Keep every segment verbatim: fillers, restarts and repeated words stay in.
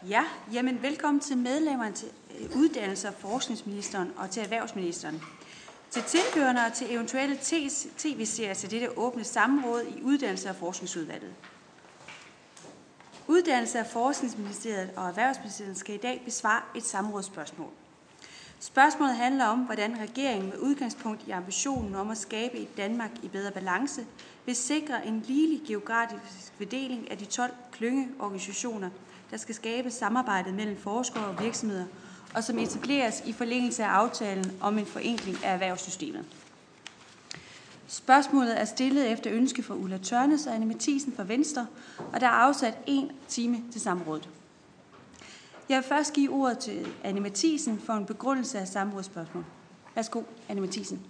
Ja, jamen velkommen til medlemmerne til uddannelses- og forskningsministeren og til erhvervsministeren. Til tilhørende og til eventuelle tv-serier til dette åbne samråd i Uddannelses- og Forskningsudvalget. Uddannelses- og Forskningsministeriet og Erhvervsministeriet skal i dag besvare et samrådsspørgsmål. Spørgsmålet handler om, hvordan regeringen med udgangspunkt i ambitionen om at skabe et Danmark i bedre balance vil sikre en ligelig geografisk fordeling af de tolv klyngeorganisationer, der skal skabe samarbejdet mellem forskere og virksomheder, og som etableres i forlængelse af aftalen om en forenkling af erhvervssystemet. Spørgsmålet er stillet efter ønske fra Ulla Tørnæs og Anne Matthiesen fra Venstre, og der er afsat en time til samrådet. Jeg vil først give ordet til Anne Matthiesen for en begrundelse af samrådsspørgsmål. Værsgo, Anne Matthiesen.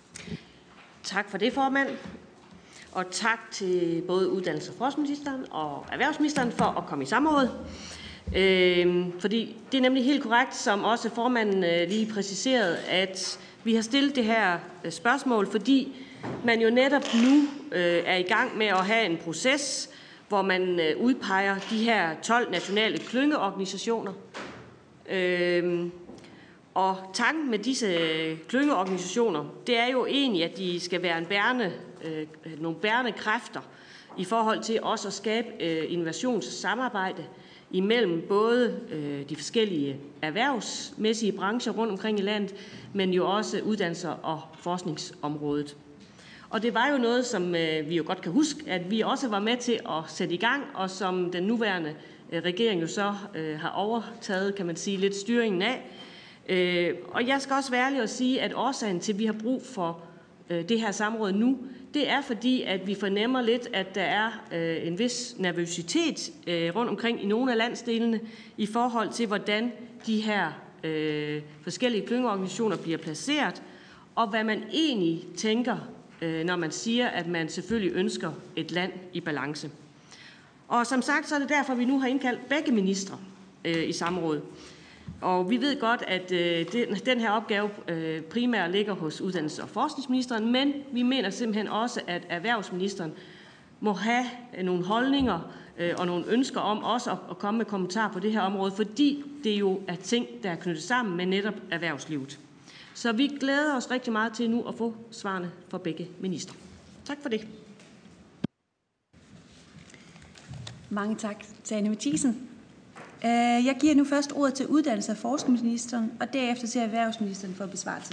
Tak for det, formand. Og tak til både uddannelses- og forskningsministeren og erhvervsministeren for at komme i samråd. Øh, fordi det er nemlig helt korrekt, som også formanden øh, lige præciserede, at vi har stillet det her øh, spørgsmål, fordi man jo netop nu øh, er i gang med at have en proces, hvor man øh, udpeger de her tolv nationale klyngeorganisationer. Øh, og tanken med disse klyngeorganisationer, det er jo egentlig, at de skal være en bærende, øh, nogle bærende kræfter i forhold til også at skabe øh, innovationssamarbejde imellem både øh, de forskellige erhvervsmæssige brancher rundt omkring i landet, men jo også uddannelser og forskningsområdet. Og det var jo noget, som øh, vi jo godt kan huske, at vi også var med til at sætte i gang, og som den nuværende øh, regering jo så øh, har overtaget, kan man sige, lidt styringen af. Øh, og jeg skal også være ærlig at sige, at årsagen til, at vi har brug for øh, det her samråd nu, det er fordi, at vi fornemmer lidt, at der er øh, en vis nervøsitet øh, rundt omkring i nogle af landsdelene i forhold til, hvordan de her øh, forskellige klyngeorganisationer bliver placeret, og hvad man egentlig tænker, øh, når man siger, at man selvfølgelig ønsker et land i balance. Og som sagt, så er det derfor, vi nu har indkaldt begge ministre øh, i samråd. Og vi ved godt, at øh, den her opgave øh, primært ligger hos uddannelses- og forskningsministeren, men vi mener simpelthen også, at erhvervsministeren må have øh, nogle holdninger øh, og nogle ønsker om også at, at komme med kommentarer på det her område, fordi det jo er ting, der er knyttet sammen med netop erhvervslivet. Så vi glæder os rigtig meget til nu at få svarene fra begge ministre. Tak for det. Mange tak til Anne Matthiesen. Jeg giver nu først ordet til uddannelses- og forskningsministeren, og derefter til erhvervsministeren for besvarelse.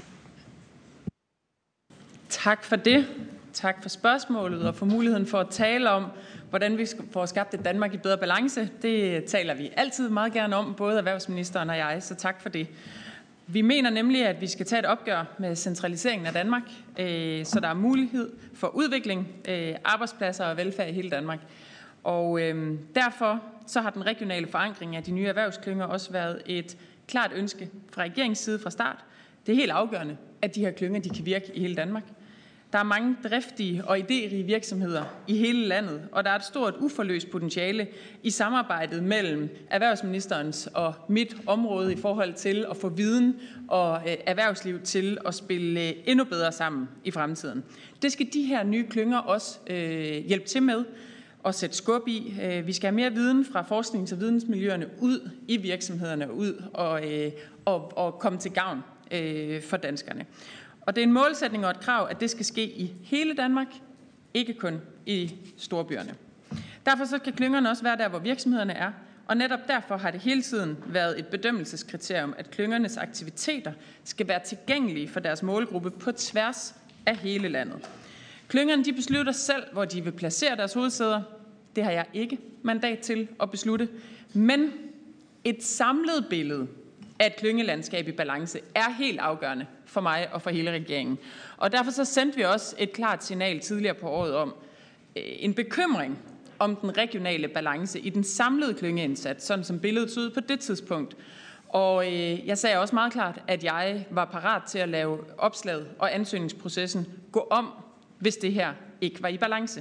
Tak for det. Tak for spørgsmålet og for muligheden for at tale om, hvordan vi får skabt et Danmark i bedre balance. Det taler vi altid meget gerne om, både erhvervsministeren og jeg, så tak for det. Vi mener nemlig, at vi skal tage et opgør med centraliseringen af Danmark, så der er mulighed for udvikling, arbejdspladser og velfærd i hele Danmark. Og øh, derfor så har den regionale forankring af de nye erhvervsklynger også været et klart ønske fra regeringens side fra start. Det er helt afgørende, at de her klynger de kan virke i hele Danmark. Der er mange driftige og idérige virksomheder i hele landet, og der er et stort uforløst potentiale i samarbejdet mellem erhvervsministerens og mit område i forhold til at få viden og øh, erhvervsliv til at spille endnu bedre sammen i fremtiden. Det skal de her nye klynger også øh, hjælpe til med og sætte skub i. Vi skal have mere viden fra forsknings- og vidensmiljøerne ud i virksomhederne ud og, og, og komme til gavn for danskerne. Og det er en målsætning og et krav, at det skal ske i hele Danmark, ikke kun i storbyerne. Derfor så skal klyngerne også være der, hvor virksomhederne er, og netop derfor har det hele tiden været et bedømmelseskriterium, at klyngernes aktiviteter skal være tilgængelige for deres målgruppe på tværs af hele landet. Klyngerne de beslutter selv, hvor de vil placere deres hovedsæder. Det har jeg ikke mandat til at beslutte. Men et samlet billede af et klyngelandskab i balance er helt afgørende for mig og for hele regeringen. Og derfor så sendte vi også et klart signal tidligere på året om en bekymring om den regionale balance i den samlede klyngeindsats, sådan som billedet så ud på det tidspunkt. Og øh, jeg sagde også meget klart, at jeg var parat til at lave opslaget og ansøgningsprocessen gå om, hvis det her ikke var i balance.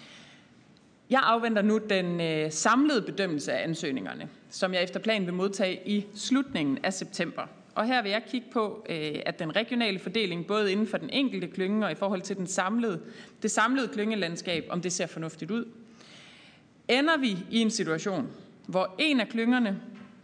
Jeg afventer nu den øh, samlede bedømmelse af ansøgningerne, som jeg efter planen vil modtage i slutningen af september. Og her vil jeg kigge på, øh, at den regionale fordeling, både inden for den enkelte klynge og i forhold til den samlede, det samlede klyngelandskab, om det ser fornuftigt ud. Ender vi i en situation, hvor en af klyngerne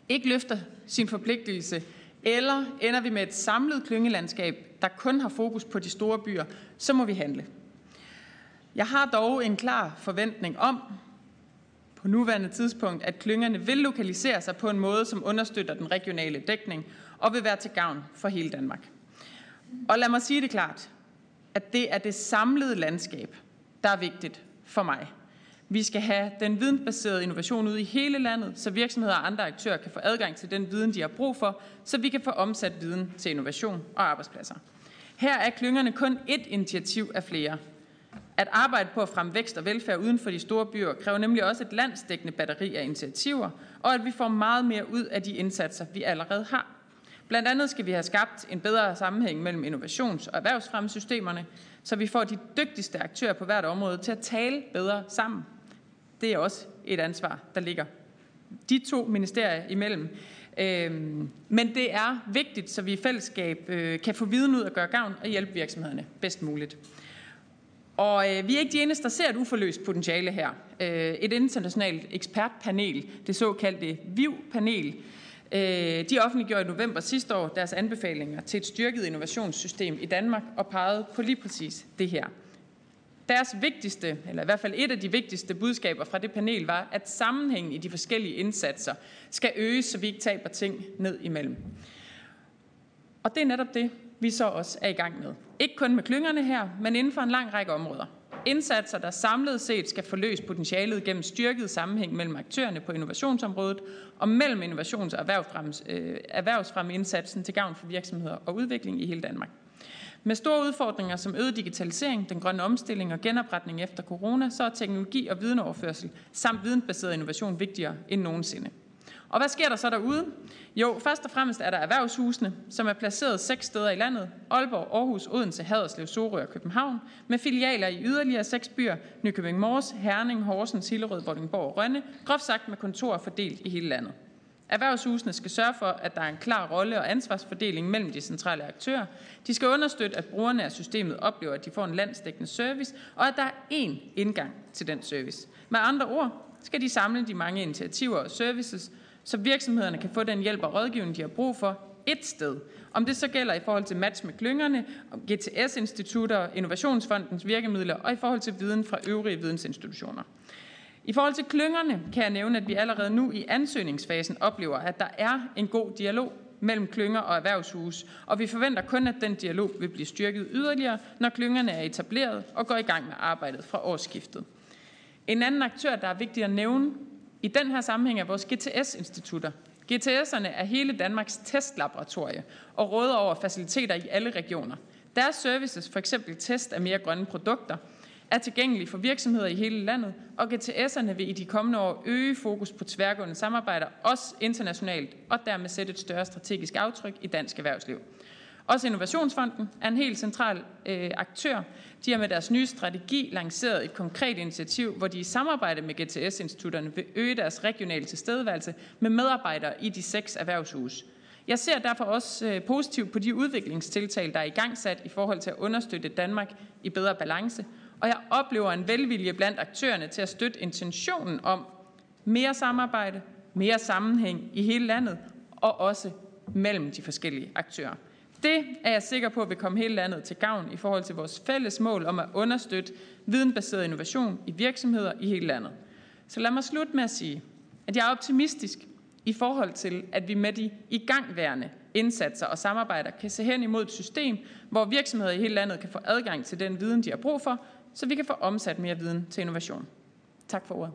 ikke løfter sin forpligtelse, eller ender vi med et samlet klyngelandskab, der kun har fokus på de store byer, så må vi handle. Jeg har dog en klar forventning om, på nuværende tidspunkt, at klyngerne vil lokalisere sig på en måde, som understøtter den regionale dækning og vil være til gavn for hele Danmark. Og lad mig sige det klart, at det er det samlede landskab, der er vigtigt for mig. Vi skal have den vidensbaserede innovation ud i hele landet, så virksomheder og andre aktører kan få adgang til den viden, de har brug for, så vi kan få omsat viden til innovation og arbejdspladser. Her er klyngerne kun ét initiativ af flere. At arbejde på at fremme vækst og velfærd uden for de store byer kræver nemlig også et landsdækkende batteri af initiativer, og at vi får meget mere ud af de indsatser, vi allerede har. Blandt andet skal vi have skabt en bedre sammenhæng mellem innovations- og erhvervsfremmesystemerne, så vi får de dygtigste aktører på hvert område til at tale bedre sammen. Det er også et ansvar, der ligger de to ministerier imellem. Men det er vigtigt, så vi i fællesskab kan få viden ud og gøre gavn og hjælpe virksomhederne bedst muligt. Og øh, vi er ikke de eneste, der ser et uforløst potentiale her. Øh, et internationalt ekspertpanel, det såkaldte V I V-panel, øh, de offentliggjorde i november sidste år deres anbefalinger til et styrket innovationssystem i Danmark og pegede på lige præcis det her. Deres vigtigste, eller i hvert fald et af de vigtigste budskaber fra det panel var, at sammenhængen i de forskellige indsatser skal øges, så vi ikke taber ting ned imellem. Og det er netop det, vi så også er i gang med. Ikke kun med klyngerne her, men inden for en lang række områder. Indsatser, der samlet set skal forløse potentialet gennem styrket sammenhæng mellem aktørerne på innovationsområdet og mellem innovations- og erhvervsfremmeindsatsen til gavn for virksomheder og udvikling i hele Danmark. Med store udfordringer som øget digitalisering, den grønne omstilling og genopretning efter corona, så er teknologi og videnoverførsel samt vidensbaseret innovation vigtigere end nogensinde. Og hvad sker der så derude? Jo, først og fremmest er der erhvervshusene, som er placeret seks steder i landet. Aalborg, Aarhus, Odense, Haderslev, Sorø og København, med filialer i yderligere seks byer, Nykøbing Mors, Herning, Horsens, Hillerød, Vordingborg og Rønne, groft sagt med kontorer fordelt i hele landet. Erhvervshusene skal sørge for, at der er en klar rolle- og ansvarsfordeling mellem de centrale aktører. De skal understøtte, at brugerne af systemet oplever, at de får en landsdækkende service, og at der er én indgang til den service. Med andre ord skal de samle de mange initiativer og services, så virksomhederne kan få den hjælp og rådgivning, de har brug for, et sted. Om det så gælder i forhold til match med klyngerne, G T S-institutter, Innovationsfondens virkemidler og i forhold til viden fra øvrige vidensinstitutioner. I forhold til klyngerne kan jeg nævne, at vi allerede nu i ansøgningsfasen oplever, at der er en god dialog mellem klynger og erhvervshus, og vi forventer kun, at den dialog vil blive styrket yderligere, når klyngerne er etableret og går i gang med arbejdet fra årsskiftet. En anden aktør, der er vigtig at nævne i den her sammenhæng, er vores G T S-institutter. G T S'erne er hele Danmarks testlaboratorie og råder over faciliteter i alle regioner. Deres services, for eksempel test af mere grønne produkter, er tilgængelige for virksomheder i hele landet, og G T S'erne vil i de kommende år øge fokus på tværgående samarbejder, også internationalt, og dermed sætte et større strategisk aftryk i dansk erhvervsliv. Også Innovationsfonden er en helt central øh, aktør. De har med deres nye strategi lanceret et konkret initiativ, hvor de i samarbejde med G T S-institutterne vil øge deres regionale tilstedeværelse med medarbejdere i de seks erhvervshuse. Jeg ser derfor også øh, positivt på de udviklingstiltag, der er i gang sat i forhold til at understøtte Danmark i bedre balance, og jeg oplever en velvilje blandt aktørerne til at støtte intentionen om mere samarbejde, mere sammenhæng i hele landet og også mellem de forskellige aktører. Det er jeg sikker på vil komme hele landet til gavn i forhold til vores fælles mål om at understøtte videnbaseret innovation i virksomheder i hele landet. Så lad mig slutte med at sige, at jeg er optimistisk i forhold til, at vi med de igangværende indsatser og samarbejder kan se hen imod et system, hvor virksomheder i hele landet kan få adgang til den viden, de har brug for, så vi kan få omsat mere viden til innovation. Tak for ordet.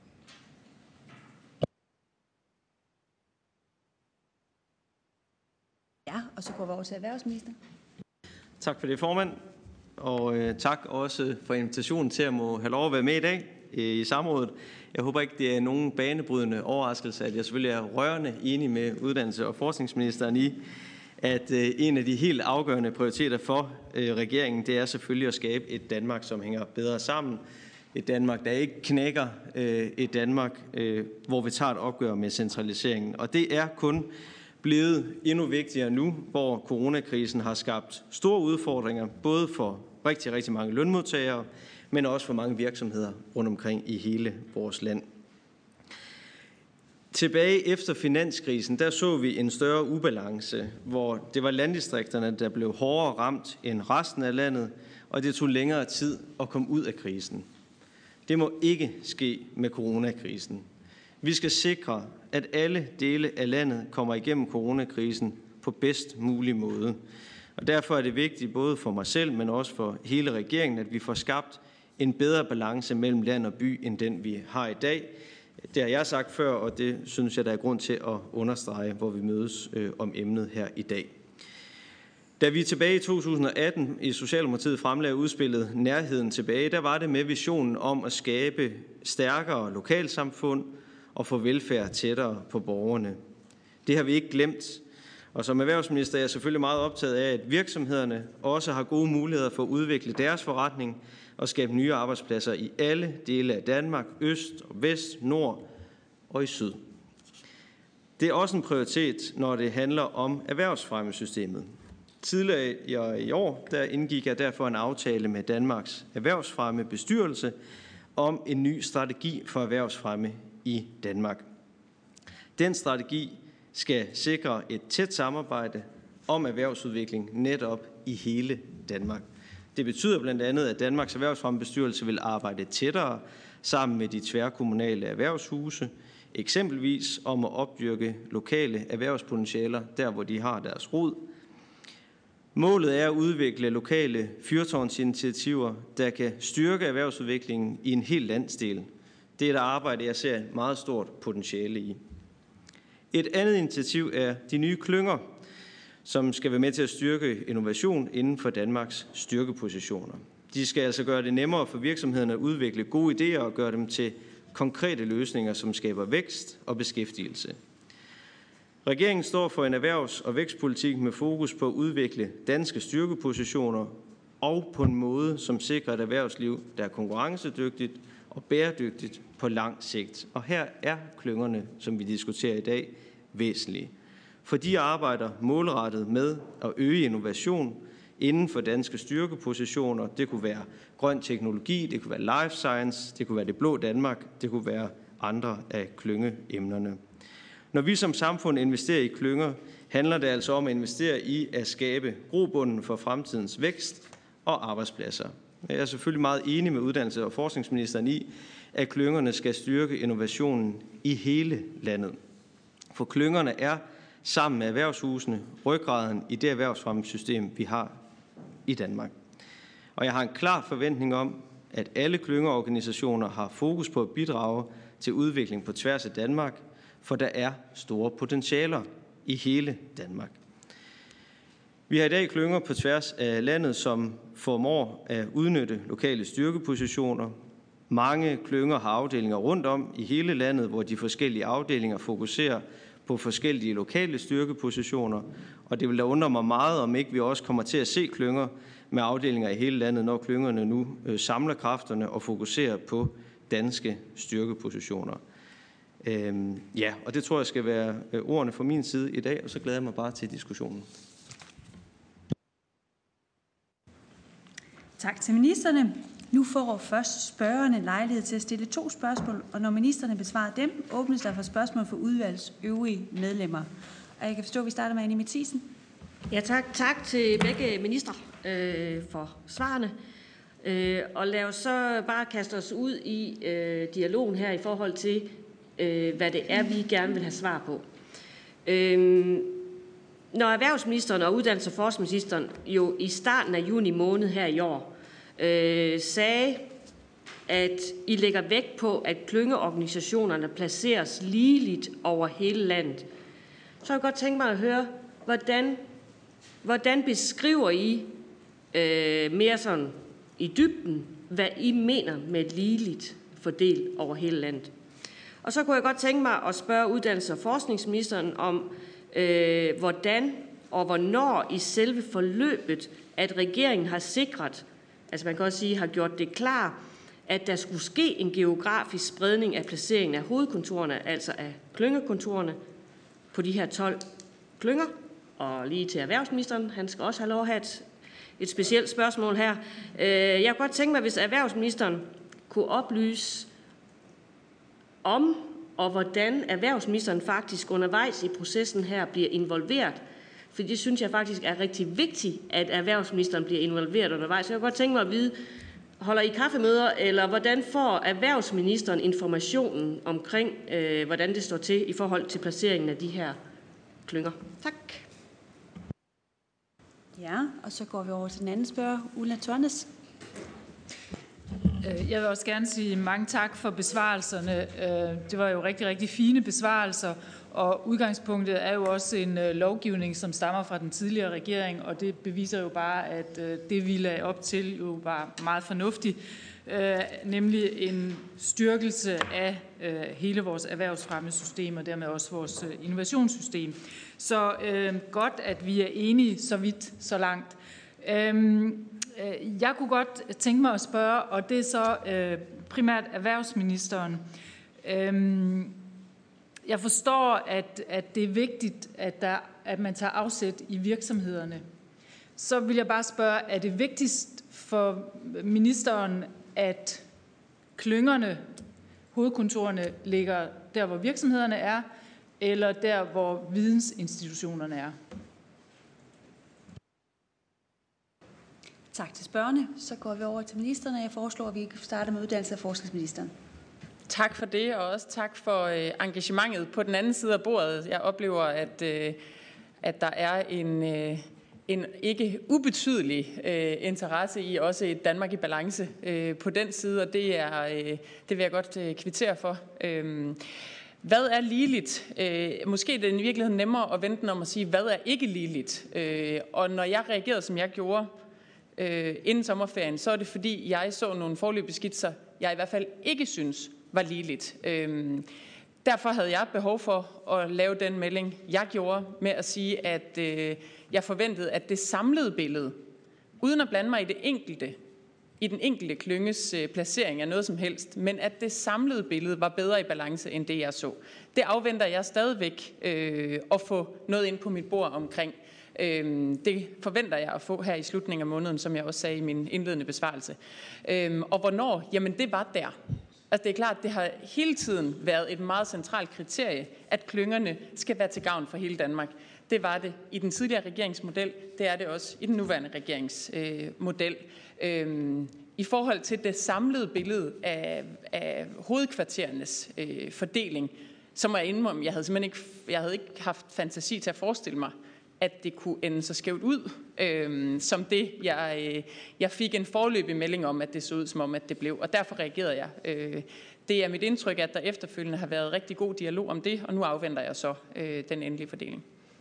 Ja, og så går vi over til erhvervsminister. Tak for det, formand. Og øh, tak også for invitationen til at må have lov at være med i dag øh, i samrådet. Jeg håber ikke, det er nogen banebrydende overraskelse, at jeg selvfølgelig er rørende enig med uddannelses- og forskningsministeren i, at øh, en af de helt afgørende prioriteter for øh, regeringen, det er selvfølgelig at skabe et Danmark, som hænger bedre sammen. Et Danmark, der ikke knækker. Øh, et Danmark, øh, hvor vi tager et opgør med centraliseringen. Og det er kun blevet endnu vigtigere nu, hvor coronakrisen har skabt store udfordringer, både for rigtig, rigtig mange lønmodtagere, men også for mange virksomheder rundt omkring i hele vores land. Tilbage efter finanskrisen, der så vi en større ubalance, hvor det var landdistrikterne, der blev hårdere ramt end resten af landet, og det tog længere tid at komme ud af krisen. Det må ikke ske med coronakrisen. Vi skal sikre, at alle dele af landet kommer igennem coronakrisen på bedst mulig måde. Og derfor er det vigtigt både for mig selv, men også for hele regeringen, at vi får skabt en bedre balance mellem land og by, end den vi har i dag. Det har jeg sagt før, og det synes jeg, der er grund til at understrege, hvor vi mødes øh, om emnet her i dag. Da vi tilbage i to tusind og atten i Socialdemokratiet fremlagde udspillet Nærheden tilbage, der var det med visionen om at skabe stærkere lokalsamfund og få velfærd tættere på borgerne. Det har vi ikke glemt, og som erhvervsminister er jeg selvfølgelig meget optaget af, at virksomhederne også har gode muligheder for at udvikle deres forretning og skabe nye arbejdspladser i alle dele af Danmark, øst og vest, nord og i syd. Det er også en prioritet, når det handler om erhvervsfremmesystemet. Tidligere i år der indgik jeg derfor en aftale med Danmarks Erhvervsfremmebestyrelse om en ny strategi for erhvervsfremme i Danmark. Den strategi skal sikre et tæt samarbejde om erhvervsudvikling netop i hele Danmark. Det betyder blandt andet, at Danmarks Erhvervsfremmebestyrelse vil arbejde tættere sammen med de tværkommunale erhvervshuse, eksempelvis om at opdyrke lokale erhvervspotentialer der, hvor de har deres rod. Målet er at udvikle lokale fyrtårnsinitiativer, der kan styrke erhvervsudviklingen i en hel landsdel. Det er et arbejde, jeg ser et meget stort potentiale i. Et andet initiativ er de nye klynger, som skal være med til at styrke innovation inden for Danmarks styrkepositioner. De skal altså gøre det nemmere for virksomhederne at udvikle gode idéer og gøre dem til konkrete løsninger, som skaber vækst og beskæftigelse. Regeringen står for en erhvervs- og vækstpolitik med fokus på at udvikle danske styrkepositioner og på en måde, som sikrer et erhvervsliv, der er konkurrencedygtigt og bæredygtigt på lang sigt. Og her er klyngerne, som vi diskuterer i dag, væsentlige. For de arbejder målrettet med at øge innovation inden for danske styrkepositioner. Det kunne være grøn teknologi, det kunne være life science, det kunne være det blå Danmark, det kunne være andre af klyngeemnerne. Når vi som samfund investerer i klynger, handler det altså om at investere i at skabe grobunden for fremtidens vækst og arbejdspladser. Jeg er selvfølgelig meget enig med uddannelses- og forskningsministeren i, at klyngerne skal styrke innovationen i hele landet. For klyngerne er sammen med erhvervshusene ryggraden i det erhvervsfremmesystem, vi har i Danmark. Og jeg har en klar forventning om, at alle klyngeorganisationer har fokus på at bidrage til udvikling på tværs af Danmark, for der er store potentialer i hele Danmark. Vi har i dag klynger på tværs af landet, som formår at udnytte lokale styrkepositioner. Mange klynger har afdelinger rundt om i hele landet, hvor de forskellige afdelinger fokuserer på forskellige lokale styrkepositioner. Og det vil da undre mig meget, om ikke vi også kommer til at se klynger med afdelinger i hele landet, når klyngerne nu samler kræfterne og fokuserer på danske styrkepositioner. Øhm, ja, og det tror jeg skal være ordene fra min side i dag, og så glæder jeg mig bare til diskussionen. Tak til ministerne. Nu får først spørgerne lejlighed til at stille to spørgsmål, og når ministerne besvarer dem, åbnes der for spørgsmål for udvalgets øvrige medlemmer. Og jeg kan forstå, at vi starter med Annie Matthiesen. Ja, tak. Tak til begge ministre øh, for svarene. Øh, og lad os så bare kaste os ud i øh, dialogen her i forhold til, øh, hvad det er, vi gerne vil have svar på. Øh, når erhvervsministeren og uddannelses- og forskningsministeren jo i starten af juni måned her i år øh, sagde, at I lægger vægt på, at klyngeorganisationerne placeres ligeligt over hele landet, så jeg godt tænke mig at høre, hvordan, hvordan beskriver I øh, mere sådan i dybden, hvad I mener med ligeligt fordelt over hele landet. Og så kunne jeg godt tænke mig at spørge uddannelses- og forskningsministeren om, øh, hvordan og hvornår i selve forløbet, at regeringen har sikret, altså man kan også sige, har gjort det klar, at der skulle ske en geografisk spredning af placeringen af hovedkontorerne, altså af klyngekontorerne, på de her tolv klynger. Og lige til erhvervsministeren, han skal også have lov at have et, et specielt spørgsmål her. Jeg kunne godt tænke mig, hvis erhvervsministeren kunne oplyse, om og hvordan erhvervsministeren faktisk undervejs i processen her bliver involveret. For det synes jeg faktisk er rigtig vigtigt, at erhvervsministeren bliver involveret undervejs. Så jeg kunne godt tænke mig at vide, holder I kaffemøder, eller hvordan får erhvervsministeren informationen omkring, øh, hvordan det står til i forhold til placeringen af de her klynger? Tak. Ja, og så går vi over til den anden spørger, Ulla Tørnes. Jeg vil også gerne sige mange tak for besvarelserne. Det var jo rigtig, rigtig fine besvarelser, og udgangspunktet er jo også en lovgivning, som stammer fra den tidligere regering, og det beviser jo bare, at det, vi lagde op til, jo var meget fornuftigt, nemlig en styrkelse af hele vores erhvervsfremmesystem og dermed også vores innovationssystem. Så godt, at vi er enige så vidt, så langt. Jeg kunne godt tænke mig at spørge, og det er så øh, primært erhvervsministeren. Øhm, jeg forstår, at, at det er vigtigt, at, der, at man tager afsæt i virksomhederne. Så vil jeg bare spørge, er det vigtigst for ministeren, at klyngerne, hovedkontorerne, ligger der, hvor virksomhederne er, eller der, hvor vidensinstitutionerne er? Tak til spørgerne. Så går vi over til ministeren, og jeg foreslår, at vi starter med uddannelse- og forskningsministeren. Tak for det, og også tak for øh, engagementet på den anden side af bordet. Jeg oplever, at, øh, at der er en, øh, en ikke ubetydelig øh, interesse i også et Danmark i balance øh, på den side, og det, er, øh, det vil jeg godt øh, kvittere for. Øh, Hvad er ligeligt? Øh, måske er det i virkeligheden nemmere at vente om at sige, hvad er ikke ligeligt? Øh, og når jeg reagerede, som jeg gjorde, Øh, inden sommerferien, så er det fordi, jeg så nogle foreløbige skitser, jeg i hvert fald ikke synes var ligeligt. Øh, derfor havde jeg behov for at lave den melding, jeg gjorde med at sige, at øh, jeg forventede, at det samlede billede, uden at blande mig i det enkelte, i den enkelte klynges øh, placering af noget som helst, men at det samlede billede var bedre i balance end det, jeg så. Det afventer jeg stadigvæk øh, at få noget ind på mit bord omkring. Det forventer jeg at få her i slutningen af måneden, som jeg også sagde i min indledende besvarelse. Og hvornår? Jamen det var der. Altså det er klart, det har hele tiden været et meget centralt kriterie, at klyngerne skal være til gavn for hele Danmark. Det var det i den tidligere regeringsmodel, det er det også i den nuværende regeringsmodel. I forhold til det samlede billede af, af hovedkvarterernes øh, fordeling, så må jeg indrømme, jeg havde simpelthen ikke, jeg havde ikke haft fantasi til at forestille mig, at det kunne ende så skævt ud, øh, som det, jeg, øh, jeg fik en foreløbig melding om, at det så ud som om, at det blev, og derfor reagerede jeg. Øh, det er mit indtryk, at der efterfølgende har været rigtig god dialog om det, og nu afventer jeg så øh, den endelige fordeling.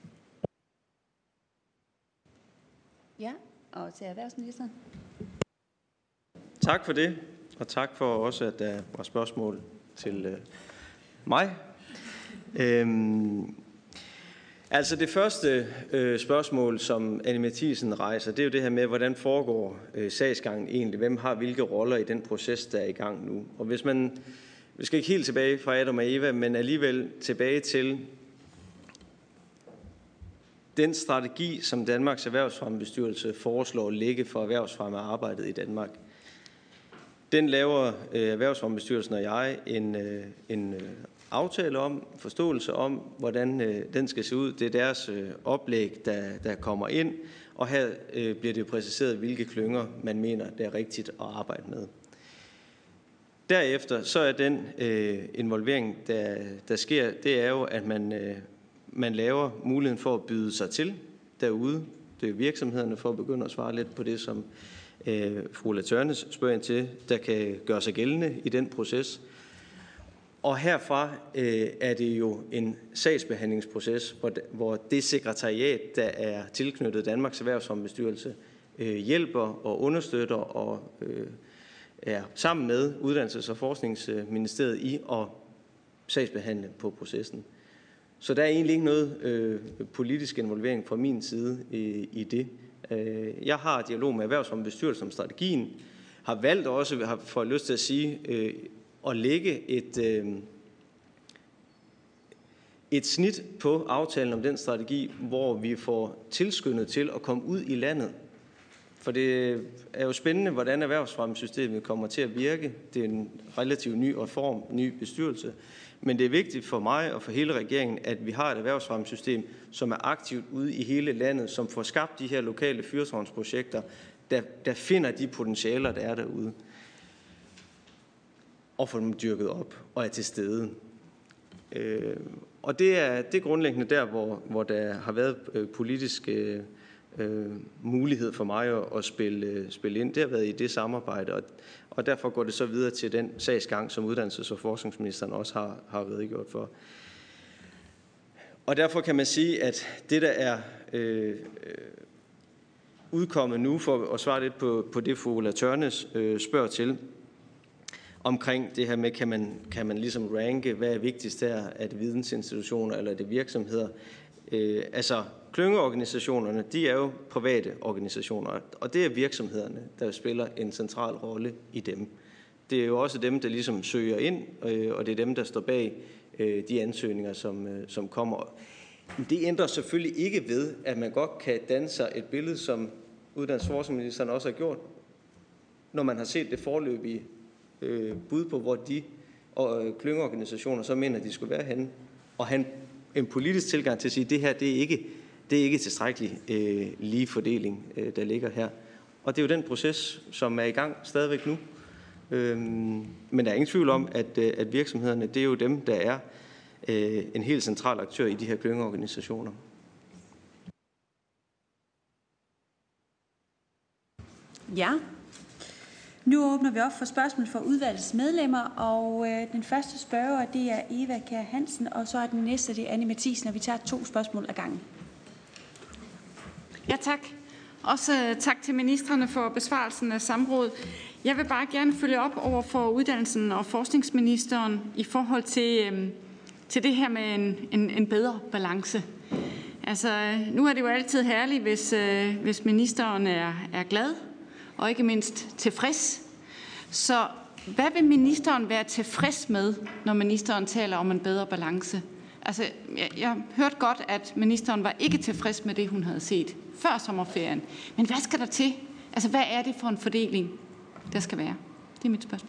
Ja, og til erhvervsministeren. Tak for det, og tak for også, at der var spørgsmål til øh, mig. Øhm, altså det første øh, spørgsmål, som Anne Matthiesen rejser, det er jo det her med, hvordan foregår øh, sagsgangen egentlig? Hvem har hvilke roller i den proces, der er i gang nu? Og hvis man, vi skal ikke helt tilbage fra Adam og Eva, men alligevel tilbage til den strategi, som Danmarks Erhvervsfremmebestyrelse foreslår at lægge for erhvervsfremmearbejdet i Danmark. Den laver øh, Erhvervsfremmebestyrelsen og jeg en, øh, en øh, aftale om, forståelse om, hvordan øh, den skal se ud. Det er deres øh, oplæg, der, der kommer ind, og her øh, bliver det præciseret, hvilke klynger man mener, det er rigtigt at arbejde med. Derefter så er den øh, involvering, der, der sker, det er jo, at man, øh, man laver muligheden for at byde sig til derude. Det er virksomhederne, for at begynde at svare lidt på det, som øh, fru Ulla Tørnes spørger ind til, der kan gøre sig gældende i den proces. Og herfra øh, er det jo en sagsbehandlingsproces, hvor, hvor det sekretariat, der er tilknyttet Danmarks Erhvervsfremmebestyrelse, øh, hjælper og understøtter og øh, er sammen med Uddannelses- og Forskningsministeriet i at sagsbehandle på processen. Så der er egentlig ikke noget øh, politisk involvering fra min side i, i det. Øh, jeg har dialog med Erhvervsfremmebestyrelsen om strategien, har valgt også, har for lyst til at sige, øh, at lægge et, øh, et snit på aftalen om den strategi, hvor vi får tilskyndet til at komme ud i landet, For det er jo spændende, hvordan erhvervsfremmesystemet kommer til at virke. Det er en relativt ny reform, ny bestyrelse. Men det er vigtigt for mig og for hele regeringen, at vi har et erhvervsfremmesystem, som er aktivt ude i hele landet, som får skabt de her lokale fyrtårnsprojekter, der, der finder de potentialer, der er derude, og får dem dyrket op og er til stede. Øh, og det er, det er grundlæggende der, hvor, hvor der har været øh, politisk øh, øh, mulighed for mig at, at spille, øh, spille ind. Det har været i det samarbejde, og, og derfor går det så videre til den sagsgang, som uddannelses- og forskningsministeren også har, har redegjort for. Og derfor kan man sige, at det, der er øh, udkommet nu, for at svare lidt på, på det, fru Ulla Tørnæs øh, spørger til, omkring det her med, kan man, kan man ligesom ranke, hvad er vigtigst her, er det vidensinstitutioner eller er det virksomheder? Øh, altså, klyngeorganisationerne, de er jo private organisationer, og det er virksomhederne, der spiller en central rolle i dem. Det er jo også dem, der ligesom søger ind, øh, og det er dem, der står bag øh, de ansøgninger, som, øh, som kommer. Men det ændrer selvfølgelig ikke ved, at man godt kan danne sig et billede, som uddannelses- og forskningsministeren også har gjort, når man har set det forløbige øh, bud på, hvor de og, øh, klyngeorganisationer så mener, at de skulle være henne, og han en politisk tilgang til at sige, at det her det er ikke, det er ikke tilstrækkelig øh, lige fordeling, øh, der ligger her. Og det er jo den proces, som er i gang stadigvæk nu. Øhm, men der er ingen tvivl om, at, at virksomhederne, det er jo dem, der er øh, en helt central aktør i de her klyngeorganisationer. Ja. Nu åbner vi op for spørgsmål fra udvalgets medlemmer, og øh, den første spørger, det er Eva Kjær Hansen, og så er den næste, det er Anne Mathisen, og vi tager to spørgsmål ad gangen. Ja, tak. Også tak til ministrene for besvarelsen af samrådet. Jeg vil bare gerne følge op over for uddannelsen og forskningsministeren i forhold til, øh, til det her med en, en, en bedre balance. Altså, nu er det jo altid herligt, hvis, øh, hvis ministeren er, er glad, og ikke mindst tilfreds. Så hvad vil ministeren være tilfreds med, når ministeren taler om en bedre balance? Altså, jeg, jeg hørte godt, at ministeren var ikke tilfreds med det, hun havde set før sommerferien. Men hvad skal der til? Altså, hvad er det for en fordeling, der skal være? Det er mit spørgsmål.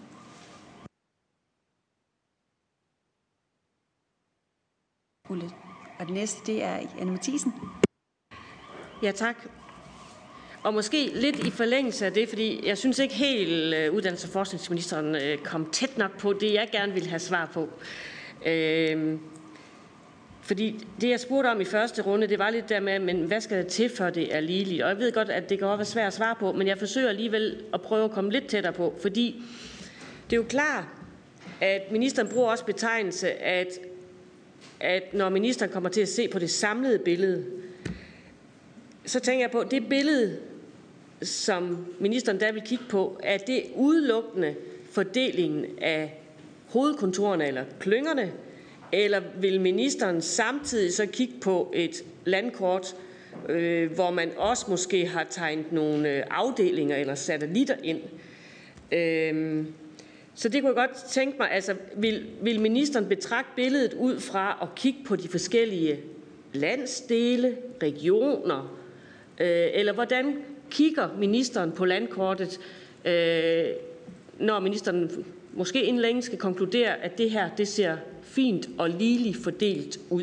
Og det næste, det er Anne Mathisen. Ja, tak. Og måske lidt i forlængelse af det, fordi jeg synes ikke helt, uh, uddannelses- og forskningsministeren uh, kom tæt nok på det, jeg gerne ville have svar på. Uh, fordi det, jeg spurgte om i første runde, det var lidt der med, men hvad skal der til, før det er ligeligt? Og jeg ved godt, at det kan også være svært at svare på, men jeg forsøger alligevel at prøve at komme lidt tættere på, fordi det er jo klart, at ministeren bruger også betegnelse, at, at når ministeren kommer til at se på det samlede billede, så tænker jeg på, at det billede, som ministeren der vil kigge på, er det udelukkende fordelingen af hovedkontorerne eller klyngerne, eller vil ministeren samtidig så kigge på et landkort, øh, hvor man også måske har tegnet nogle afdelinger eller satellitter ind? Øh, så det kunne jeg godt tænke mig, altså vil, vil ministeren betragte billedet ud fra at kigge på de forskellige landsdele, regioner, øh, eller hvordan kigger ministeren på landkortet, øh, når ministeren måske inden længe skal konkludere, at det her det ser fint og ligeligt fordelt ud?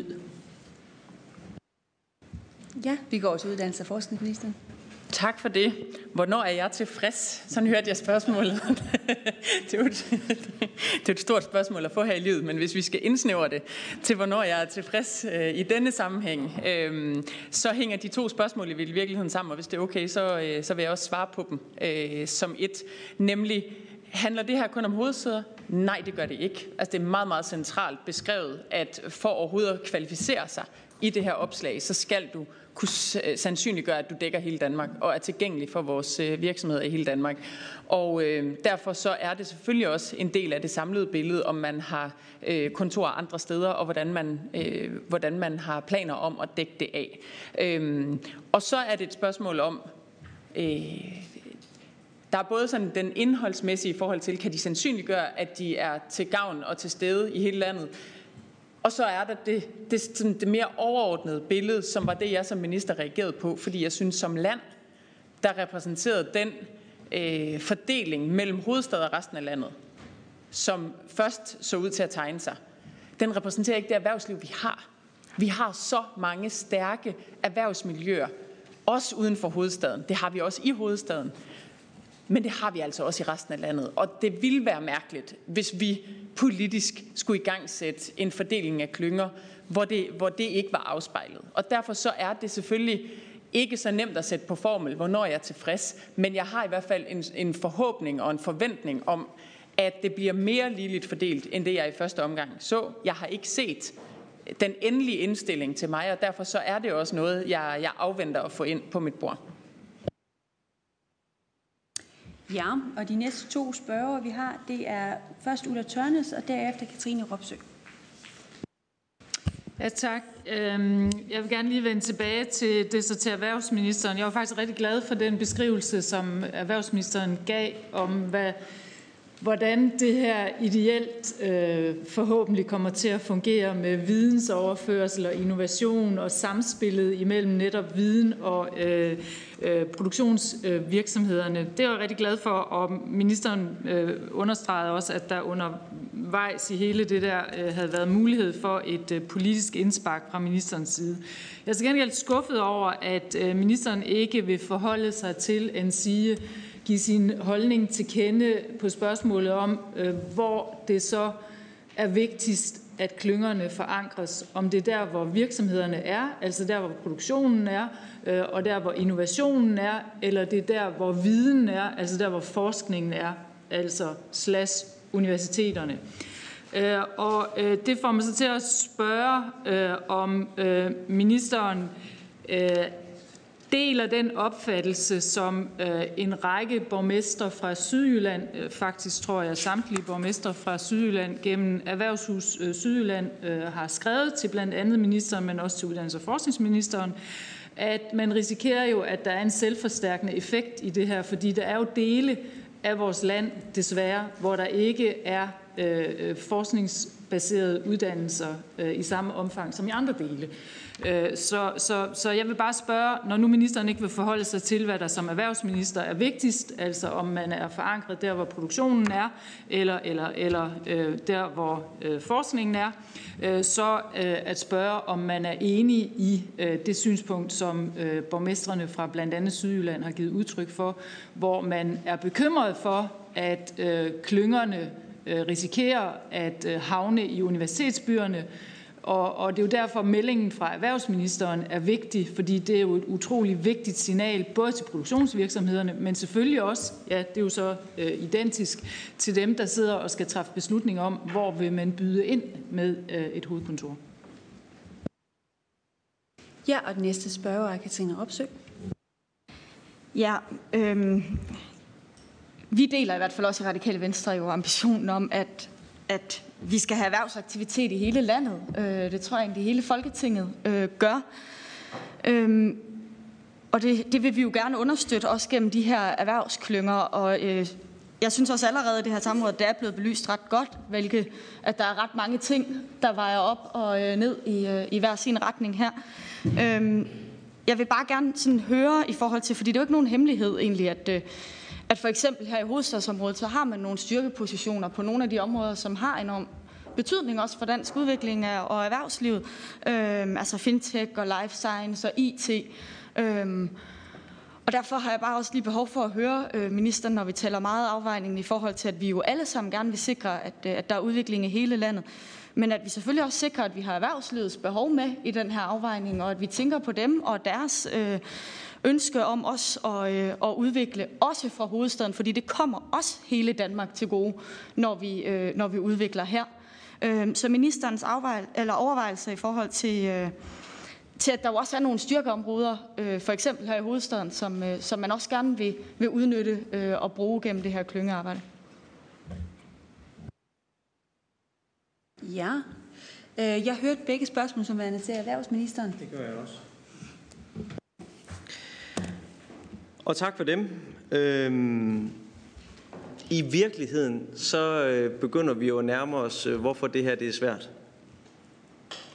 Ja, vi går til uddannelses- og forskningsministeren. Tak for det. Hvornår er jeg tilfreds? Sådan hørte jeg spørgsmålet. Det er jo et, det er et stort spørgsmål at få her i livet, men hvis vi skal indsnævre det til, hvornår jeg er tilfreds øh, i denne sammenhæng, øh, så hænger de to spørgsmål i virkeligheden sammen, og hvis det er okay, så, øh, så vil jeg også svare på dem øh, som et. Nemlig, handler det her kun om hovedsider? Nej, det gør det ikke. Altså, det er meget, meget centralt beskrevet, at for overhovedet at kvalificere sig i det her opslag, så skal du kunne sandsynliggøre, at du dækker hele Danmark og er tilgængelig for vores virksomheder i hele Danmark. Og øh, derfor så er det selvfølgelig også en del af det samlede billede, om man har øh, kontorer andre steder, og hvordan man, øh, hvordan man har planer om at dække det af. Øhm, og så er det et spørgsmål om, øh, der er både sådan den indholdsmæssige i forhold til, kan de sandsynliggøre, at de er til gavn og til stede i hele landet. Og så er der det, det, sådan det mere overordnede billede, som var det, jeg som minister reagerede på, fordi jeg synes som land, der repræsenterede den øh, fordeling mellem hovedstad og resten af landet, som først så ud til at tegne sig. Den repræsenterer ikke det erhvervsliv, vi har. Vi har så mange stærke erhvervsmiljøer, også uden for hovedstaden. Det har vi også i hovedstaden. Men det har vi altså også i resten af landet. Og det ville være mærkeligt, hvis vi politisk skulle i gang sætte en fordeling af klynger, hvor det, hvor det ikke var afspejlet. Og derfor så er det selvfølgelig ikke så nemt at sætte på formel, hvornår jeg er tilfreds. Men jeg har i hvert fald en, en forhåbning og en forventning om, at det bliver mere ligeligt fordelt, end det jeg i første omgang så. Jeg har ikke set den endelige indstilling til mig, og derfor så er det også noget, jeg, jeg afventer at få ind på mit bord. Ja, og de næste to spørgere, vi har, det er først Ulla Tørnæs, og derefter Katrine Robsøe. Ja, tak. Jeg vil gerne lige vende tilbage til det så til erhvervsministeren. Jeg var faktisk rigtig glad for den beskrivelse, som erhvervsministeren gav om, hvad, hvordan det her ideelt øh, forhåbentlig kommer til at fungere med vidensoverførsel og innovation og samspillet imellem netop viden og øh, øh, produktionsvirksomhederne. Det var jeg rigtig glad for, og ministeren øh, understregede også, at der undervejs i hele det der øh, havde været mulighed for et øh, politisk indspark fra ministerens side. Jeg er så gengæld skuffet over, at øh, ministeren ikke vil forholde sig til en sige, give sin holdning til kende på spørgsmålet om, øh, hvor det så er vigtigst, at klyngerne forankres. Om det er der, hvor virksomhederne er, altså der, hvor produktionen er, øh, og der, hvor innovationen er, eller det er der, hvor viden er, altså der, hvor forskningen er, altså slash universiteterne. Øh, og øh, det får mig så til at spørge, øh, om øh, ministeren øh, deler den opfattelse, som øh, en række borgmestre fra Sydjylland, øh, faktisk tror jeg samtlige borgmestre fra Sydjylland gennem Erhvervshus øh, Sydjylland øh, har skrevet til blandt andet ministeren, men også til uddannelses- og forskningsministeren, at man risikerer jo, at der er en selvforstærkende effekt i det her, fordi der er jo dele af vores land, desværre, hvor der ikke er øh, forskningsbaserede uddannelser øh, i samme omfang som i andre dele. Så, så, så jeg vil bare spørge, når nu ministeren ikke vil forholde sig til, hvad der som erhvervsminister er vigtigst, altså om man er forankret der, hvor produktionen er, eller, eller, eller øh, der, hvor øh, forskningen er, øh, så øh, at spørge, om man er enig i øh, det synspunkt, som øh, borgmestrene fra blandt andet Sydjylland har givet udtryk for, hvor man er bekymret for, at øh, klyngerne øh, risikerer at øh, havne i universitetsbyerne. Og, og det er jo derfor, at meldingen fra erhvervsministeren er vigtig, fordi det er jo et utroligt vigtigt signal, både til produktionsvirksomhederne, men selvfølgelig også, ja, det er jo så øh, identisk, til dem, der sidder og skal træffe beslutning om, hvor vil man byde ind med øh, et hovedkontor. Ja, og den næste spørger er Katrine Robsøe. Ja, øhm, vi deler i hvert fald også i Radikale Venstre jo ambitionen om, at, at vi skal have erhvervsaktivitet i hele landet. Øh, det tror jeg egentlig hele Folketinget øh, gør. Øhm, og det, det vil vi jo gerne understøtte, også gennem de her erhvervsklynger. Og øh, jeg synes også allerede, at det her samråd, det er blevet belyst ret godt, hvilket at der er ret mange ting, der vejer op og øh, ned i, øh, i hver sin retning her. Øhm, jeg vil bare gerne sådan høre i forhold til, fordi det er jo ikke nogen hemmelighed egentlig, at øh, at for eksempel her i hovedstadsområdet, så har man nogle styrkepositioner på nogle af de områder, som har enorm betydning også for dansk udvikling og erhvervslivet. Øhm, altså fintech og life science og I T. Øhm, og derfor har jeg bare også lige behov for at høre øh, ministeren, når vi taler meget afvejningen i forhold til, at vi jo alle sammen gerne vil sikre, at, at der er udvikling i hele landet. Men at vi selvfølgelig også sikrer, at vi har erhvervslivets behov med i den her afvejning, og at vi tænker på dem og deres øh, ønske om os at, øh, at udvikle, også fra hovedstaden, fordi det kommer også hele Danmark til gode, når vi, øh, når vi udvikler her. Øh, så ministerens afvej, eller overvejelse i forhold til, øh, til, at der også er nogle styrkeområder, øh, for eksempel her i hovedstaden, som, øh, som man også gerne vil, vil udnytte øh, og bruge gennem det her klyngearbejde. Ja, øh, jeg hørte begge spørgsmål, som værende til erhvervsministeren. Det gør jeg også. Og tak for dem. Øhm, I virkeligheden, så begynder vi jo at nærme os, hvorfor det her det er svært.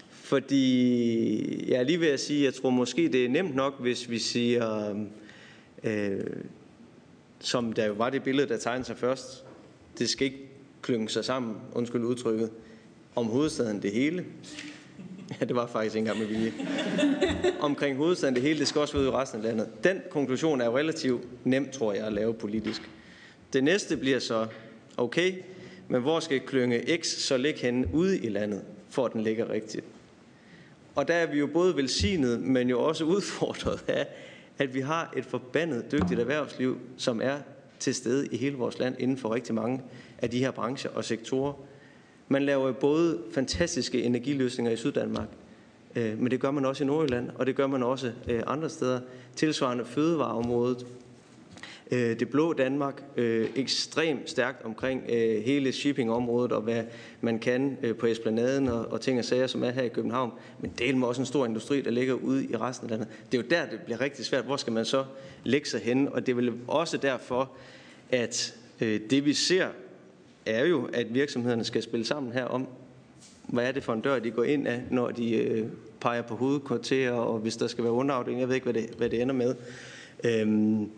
Fordi, jeg er lige ved at sige, jeg tror måske det er nemt nok, hvis vi siger, øh, som der jo var det billede, der tegnede sig først. Det skal ikke klynge sig sammen, undskyld udtrykket, om hovedstaden det hele. Ja, det var faktisk ikke engang med vilje. Omkring hovedstaden det hele, det skal også være ude i resten af landet. Den konklusion er jo relativt nem, tror jeg, at lave politisk. Det næste bliver så, okay, men hvor skal klynge X så ligge henne ude i landet, for at den ligger rigtigt? Og der er vi jo både velsignet, men jo også udfordret af, at vi har et forbandet dygtigt erhvervsliv, som er til stede i hele vores land inden for rigtig mange af de her brancher og sektorer. Man laver både fantastiske energiløsninger i Syddanmark, men det gør man også i Nordjylland, og det gør man også andre steder. Tilsvarende fødevareområdet, det blå Danmark, ekstremt stærkt omkring hele shippingområdet og hvad man kan på Esplanaden og ting og sager, som er her i København. Men det er med også en stor industri, der ligger ude i resten af landet. Det er jo der, det bliver rigtig svært. Hvor skal man så lægge sig henne? Og det er vel også derfor, at det vi ser, er jo, at virksomhederne skal spille sammen her om, hvad er det for en dør, de går ind af, når de øh, peger på hovedkvarterer, og hvis der skal være underafdeling. Jeg ved ikke, hvad det, hvad det ender med. Øhm,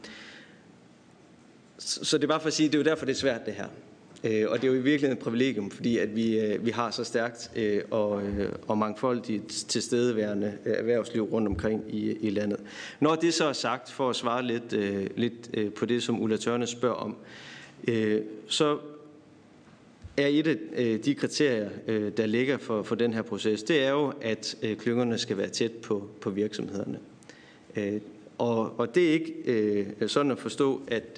så, så det er bare for at sige, det er jo derfor, det er svært, det her. Øh, og det er jo i virkeligheden et privilegium, fordi at vi, øh, vi har så stærkt øh, og, øh, og mangfoldigt tilstedeværende erhvervsliv rundt omkring i, i landet. Når det så er sagt, for at svare lidt, øh, lidt øh, på det, som Ulla Tørnæs spørger om, øh, så er et af de kriterier, der ligger for, for den her proces, det er jo, at klyngerne skal være tæt på, på virksomhederne. Og, og det er ikke sådan at forstå, at,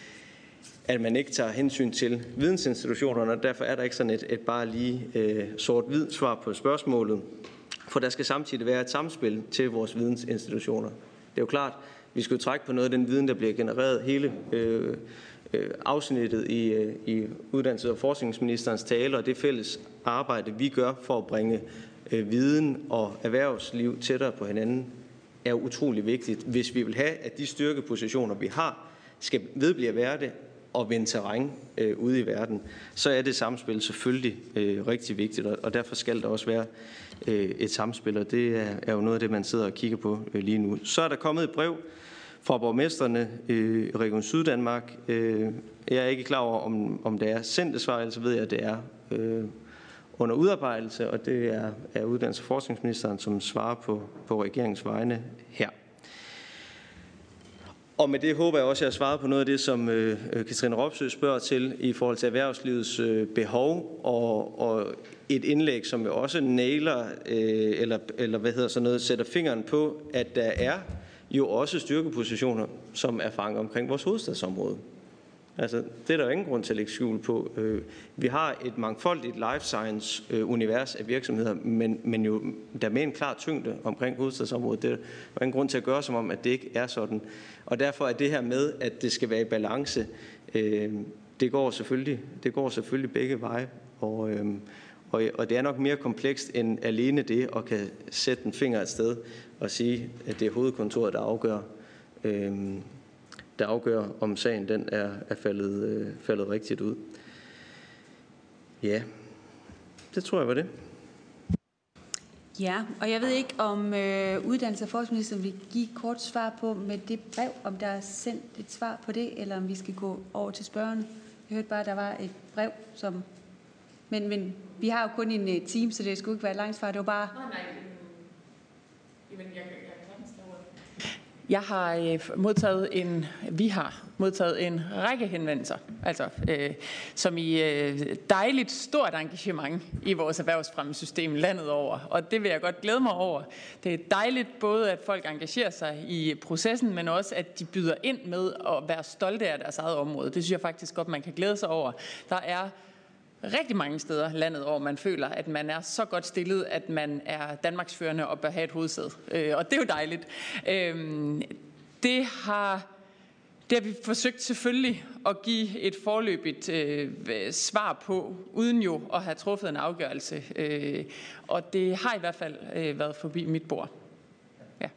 at man ikke tager hensyn til vidensinstitutionerne, og derfor er der ikke sådan et, et bare lige sort-hvid svar på spørgsmålet, for der skal samtidig være et samspil til vores vidensinstitutioner. Det er jo klart, vi skal jo trække på noget af den viden, der bliver genereret hele øh, afsnittet i, i uddannelses- og forskningsministerens tale, og det fælles arbejde, vi gør for at bringe øh, viden og erhvervsliv tættere på hinanden, er utrolig vigtigt, hvis vi vil have, at de styrkepositioner, vi har, skal vedblive at være det og vinde terræn øh, ude i verden. Så er det samspil selvfølgelig øh, rigtig vigtigt, og, og derfor skal der også være øh, et samspil, og det er, er jo noget af det, man sidder og kigger på øh, lige nu. Så er der kommet et brev fra borgmesterne øh, i Region Syddanmark. Øh, jeg er ikke klar over, om, om det er sendt et svar, ellers ved jeg, at det er øh, under udarbejdelse, og det er, er uddannelses- og forskningsministeren, som svarer på, på regeringens vegne her. Og med det håber jeg også, at jeg har svaret på noget af det, som øh, Katrine Robsøe spørger til i forhold til erhvervslivets øh, behov, og, og et indlæg, som jo også nailer, øh, eller, eller hvad hedder sådan noget, sætter fingeren på, at der er jo også styrkepositioner, som er fanget omkring vores hovedstadsområde. Altså, det er der jo ingen grund til at lægge skjul på. Vi har et mangfoldigt life science-univers af virksomheder, men, men jo der med en klar tyngde omkring hovedstadsområdet. Det er jo ingen grund til at gøre som om, at det ikke er sådan. Og derfor er det her med, at det skal være i balance, det går selvfølgelig, det går selvfølgelig begge veje. Og, og, og det er nok mere komplekst end alene det, at kan sætte en finger et sted og sige, at det er hovedkontoret, der afgør, der afgør, om sagen den er, er faldet, øh, faldet rigtigt ud. Ja, det tror jeg var det. Ja, og jeg ved ikke, om øh, uddannelses- og forskningsministeren vil give kort svar på med det brev, om der er sendt et svar på det, eller om vi skal gå over til spørgerne. Jeg hørte bare, at der var et brev, som... Men, men vi har jo kun en uh, time, så det skulle ikke være langt svar. Det var bare... Nej, nej. Jamen, jeg, jeg Jeg har øh, modtaget en, vi har modtaget en række henvendelser, altså øh, som i øh, dejligt stort engagement i vores erhvervsfremmesystem landet over, og det vil jeg godt glæde mig over. Det er dejligt både, at folk engagerer sig i processen, men også, at de byder ind med at være stolte af deres eget område. Det synes jeg faktisk godt, man kan glæde sig over. Der er rigtig mange steder landet over, man føler, at man er så godt stillet, at man er Danmarksførende og bør have et hovedsæde. Øh, og det er jo dejligt. Øh, det, har, det har vi forsøgt selvfølgelig at give et forløbigt øh, svar på, uden jo at have truffet en afgørelse. Øh, og det har i hvert fald øh, været forbi mit bord. Ja.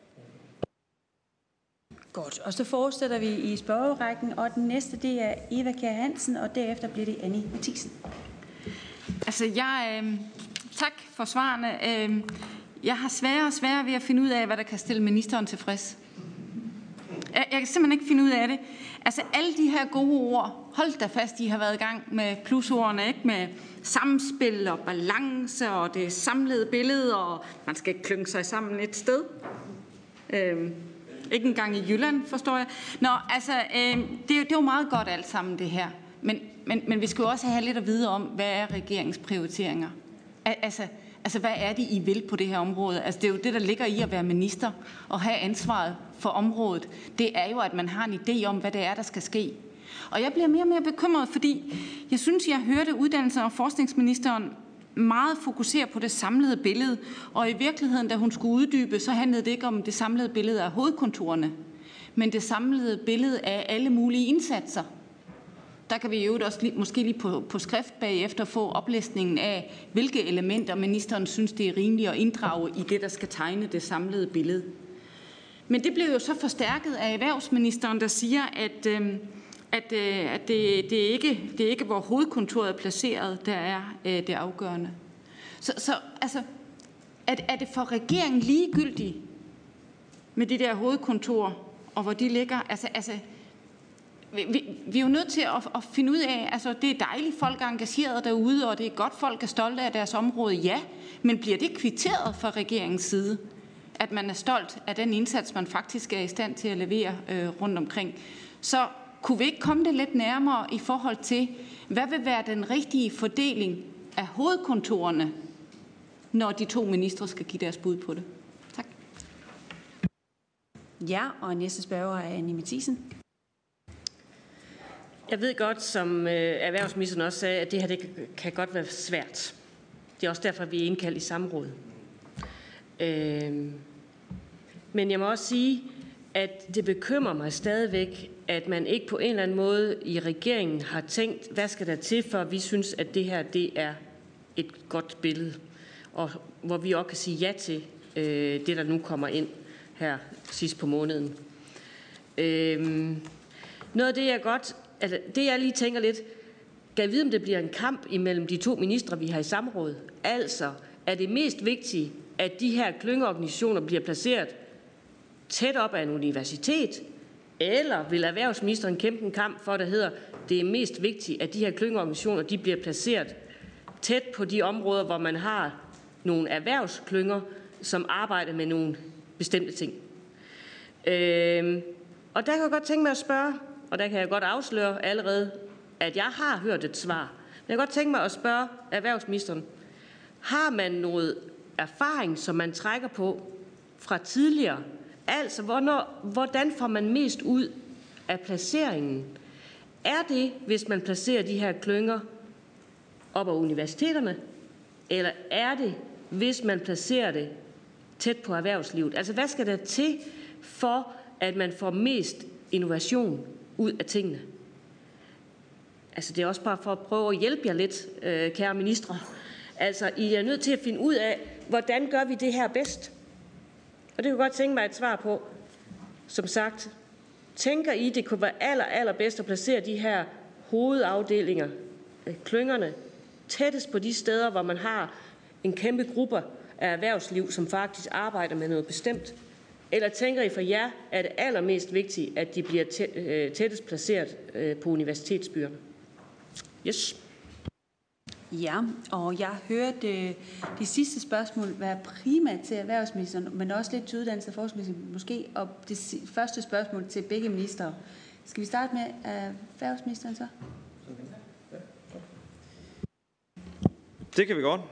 Godt, og så fortsætter vi i spørgerækken, og den næste, det er Eva Kjær Hansen, og derefter bliver det Annie Mathisen. Altså, jeg, øh, tak for svarene. Øh, jeg har sværere og sværere ved at finde ud af, hvad der kan stille ministeren tilfreds. Jeg, jeg kan simpelthen ikke finde ud af det. Altså alle de her gode ord, hold da fast, de har været i gang med plusordene, ikke? Med samspil og balance og det samlede billede, og man skal ikke klynge sig sammen et sted. Øhm, ikke engang i Jylland, forstår jeg. Nå, altså, øhm, det, det er jo meget godt alt sammen det her. Men, men, men vi skal jo også have lidt at vide om, hvad er regeringens prioriteringer? Altså, altså, hvad er det, I vil på det her område? Altså, det er jo det, der ligger i at være minister og have ansvaret for området. Det er jo, at man har en idé om, hvad det er, der skal ske. Og jeg bliver mere og mere bekymret, fordi jeg synes, jeg hørte uddannelses- og forskningsministeren meget fokusere på det samlede billede. Og i virkeligheden, da hun skulle uddybe, så handlede det ikke om det samlede billede af hovedkontorerne, men det samlede billede af alle mulige indsatser. Der kan vi jo også lige, måske lige på, på skrift bagefter få oplæsningen af, hvilke elementer ministeren synes, det er rimeligt at inddrage i det, der skal tegne det samlede billede. Men det blev jo så forstærket af erhvervsministeren, der siger, at, øh, at, øh, at det, det, er ikke, det er ikke, hvor hovedkontoret er placeret, der er øh, det afgørende. Så, så altså, er, er det for regeringen ligegyldigt med de der hovedkontorer, og hvor de ligger? Altså, altså Vi, vi, vi er jo nødt til at, at finde ud af, altså det er dejligt, folk er engageret derude, og det er godt, folk er stolte af deres område, ja, men bliver det kvitteret fra regeringens side, at man er stolt af den indsats, man faktisk er i stand til at levere øh, rundt omkring? Så kunne vi ikke komme det lidt nærmere i forhold til, hvad vil være den rigtige fordeling af hovedkontorerne, når de to ministre skal give deres bud på det? Tak. Ja, og næste spørger er Annie Matthiesen. Jeg ved godt, som øh, erhvervsministeren også sagde, at det her det kan, kan godt være svært. Det er også derfor, vi er indkaldt i samråd. Øh, men jeg må også sige, at det bekymrer mig stadigvæk, at man ikke på en eller anden måde i regeringen har tænkt, hvad skal der til, for vi synes, at det her det er et godt billede, og hvor vi også kan sige ja til øh, det, der nu kommer ind her sidst på måneden. Øh, noget af det, jeg godt Altså, det jeg lige tænker lidt, kan jeg vide, om det bliver en kamp imellem de to ministre, vi har i samråd? Altså, er det mest vigtigt, at de her klyngeorganisationer bliver placeret tæt op af en universitet, eller vil erhvervsministeren kæmpe en kamp for, der hedder, det er mest vigtigt, at de her klyngeorganisationer de bliver placeret tæt på de områder, hvor man har nogle erhvervsklynger, som arbejder med nogle bestemte ting? Øh, og der kan jeg godt tænke mig at spørge, og der kan jeg godt afsløre allerede, at jeg har hørt et svar. Men jeg kan godt tænke mig at spørge erhvervsministeren, har man noget erfaring, som man trækker på fra tidligere? Altså, hvornår, hvordan får man mest ud af placeringen? Er det, hvis man placerer de her klynger op ad universiteterne? Eller er det, hvis man placerer det tæt på erhvervslivet? Altså, hvad skal der til for, at man får mest innovation ud af tingene? Altså, det er også bare for at prøve at hjælpe jer lidt, øh, kære ministre. Altså, I er nødt til at finde ud af, hvordan gør vi det her bedst? Og det kunne godt tænke mig et svar på. Som sagt, tænker I, det kunne være aller, aller bedst at placere de her hovedafdelinger, øh, klyngerne, tættest på de steder, hvor man har en kæmpe gruppe af erhvervsliv, som faktisk arbejder med noget bestemt? Eller tænker I for jer, at det allermest vigtigt, at de bliver tættest placeret på universitetsbyerne? Yes. Ja, og jeg hørte de sidste spørgsmål være primært til erhvervsministeren, men også lidt til uddannelse og forskningsministeren, måske, og det første spørgsmål til begge ministre. Skal vi starte med erhvervsministeren så? Det kan vi godt.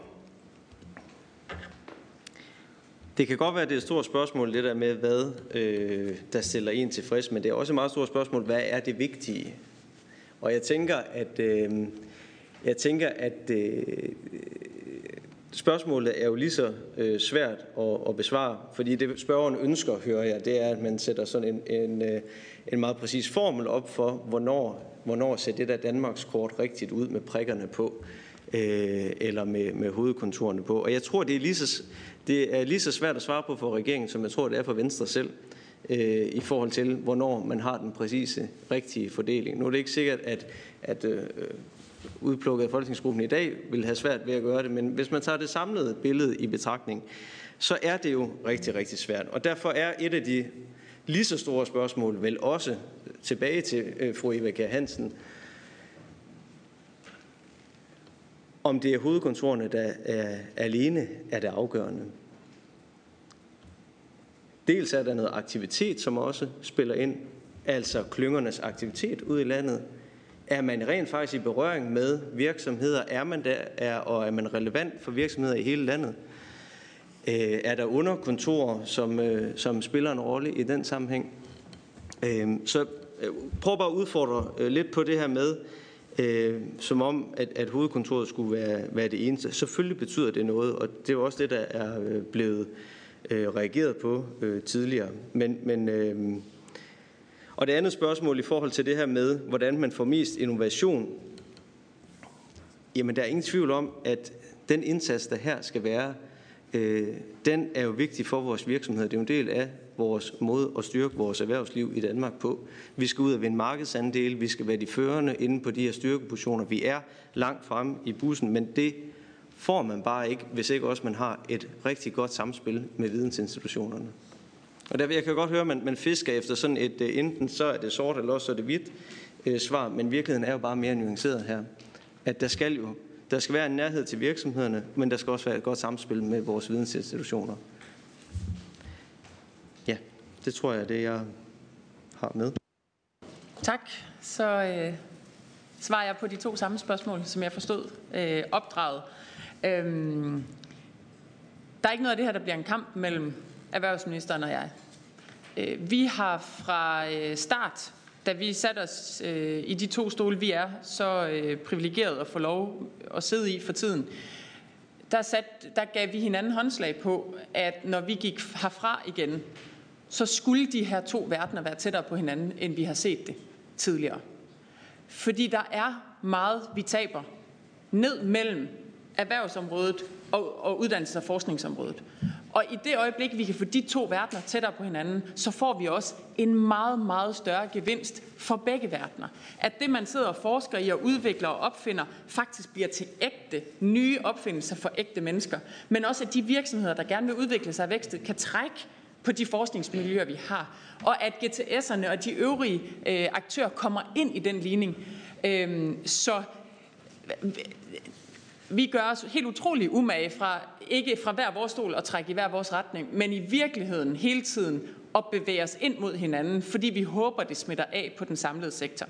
Det kan godt være, at det er et stort spørgsmål, det der med, hvad øh, der stiller en tilfreds, men det er også et meget stort spørgsmål, hvad er det vigtige? Og jeg tænker, at, øh, jeg tænker, at øh, spørgsmålet er jo lige så øh, svært at, at besvare, fordi det spørgeren ønsker, hører jeg, det er, at man sætter sådan en, en, en meget præcis formel op for, hvornår, hvornår ser det der Danmarkskort rigtigt ud med prikkerne på, øh, eller med, med hovedkontorerne på. Og jeg tror, det er lige så... Det er lige så svært at svare på for regeringen, som jeg tror, det er for Venstre selv, øh, i forhold til, hvornår man har den præcise, rigtige fordeling. Nu er det ikke sikkert, at, at øh, udplukket af folketingsgruppen i dag vil have svært ved at gøre det, men hvis man tager det samlede billede i betragtning, så er det jo rigtig, rigtig svært. Og derfor er et af de, lige så store spørgsmål, vel også tilbage til fru Eva Kjer Hansen, om det er hovedkontorerne, der er alene er det afgørende. Dels er der noget aktivitet, som også spiller ind, altså klyngernes aktivitet ude i landet. Er man rent faktisk i berøring med virksomheder? Er man der, er, og er man relevant for virksomheder i hele landet? Øh, er der underkontorer, som, øh, som spiller en rolle i den sammenhæng? Øh, så øh, prøv bare at udfordre øh, lidt på det her med, øh, som om, at, at hovedkontoret skulle være, være det eneste. Selvfølgelig betyder det noget, og det er jo også det, der er øh, blevet øh, reageret på øh, tidligere. Men, men øh, og det andet spørgsmål i forhold til det her med, hvordan man får mest innovation, jamen der er ingen tvivl om, at den indsats, der her skal være, øh, den er jo vigtig for vores virksomheder. Det er jo en del af vores måde at styrke vores erhvervsliv i Danmark på. Vi skal ud og vinde markedsandele, vi skal være de førende inde på de her styrkepositioner. Vi er langt fremme i bussen, men det får man bare ikke, hvis ikke også man har et rigtig godt samspil med vidensinstitutionerne. Og der jeg kan godt høre, at man, man fisker efter sådan et, enten så er det sort, eller også så er det hvidt øh, svar, men virkeligheden er jo bare mere nuanceret her. At der skal jo der skal være en nærhed til virksomhederne, men der skal også være et godt samspil med vores vidensinstitutioner. Ja, det tror jeg er det, jeg har med. Tak. Så øh, svarer jeg på de to samme spørgsmål, som jeg forstod øh, opdraget. Øhm, der er ikke noget af det her, der bliver en kamp mellem erhvervsministeren og jeg. Øh, vi har fra øh, start, da vi satte os øh, i de to stole, vi er så øh, privilegeret at få lov at sidde i for tiden, der, sat, der gav vi hinanden håndslag på, at når vi gik herfra igen, så skulle de her to verdener være tættere på hinanden, end vi har set det tidligere. Fordi der er meget, vi taber ned mellem erhvervsområdet og, og uddannelses- og forskningsområdet. Og i det øjeblik, vi kan få de to verdener tættere på hinanden, så får vi også en meget, meget større gevinst for begge verdener. At det, man sidder og forsker i og udvikler og opfinder, faktisk bliver til ægte, nye opfindelser for ægte mennesker. Men også at de virksomheder, der gerne vil udvikle sig og vækste, kan trække på de forskningsmiljøer, vi har. Og at G T S'erne og de øvrige øh, aktører kommer ind i den ligning. Øhm, så vi gør os helt utrolig umage fra, ikke fra hver vores stol og trække i hver vores retning, men i virkeligheden hele tiden at bevæge os ind mod hinanden, fordi vi håber, det smitter af på den samlede sektor.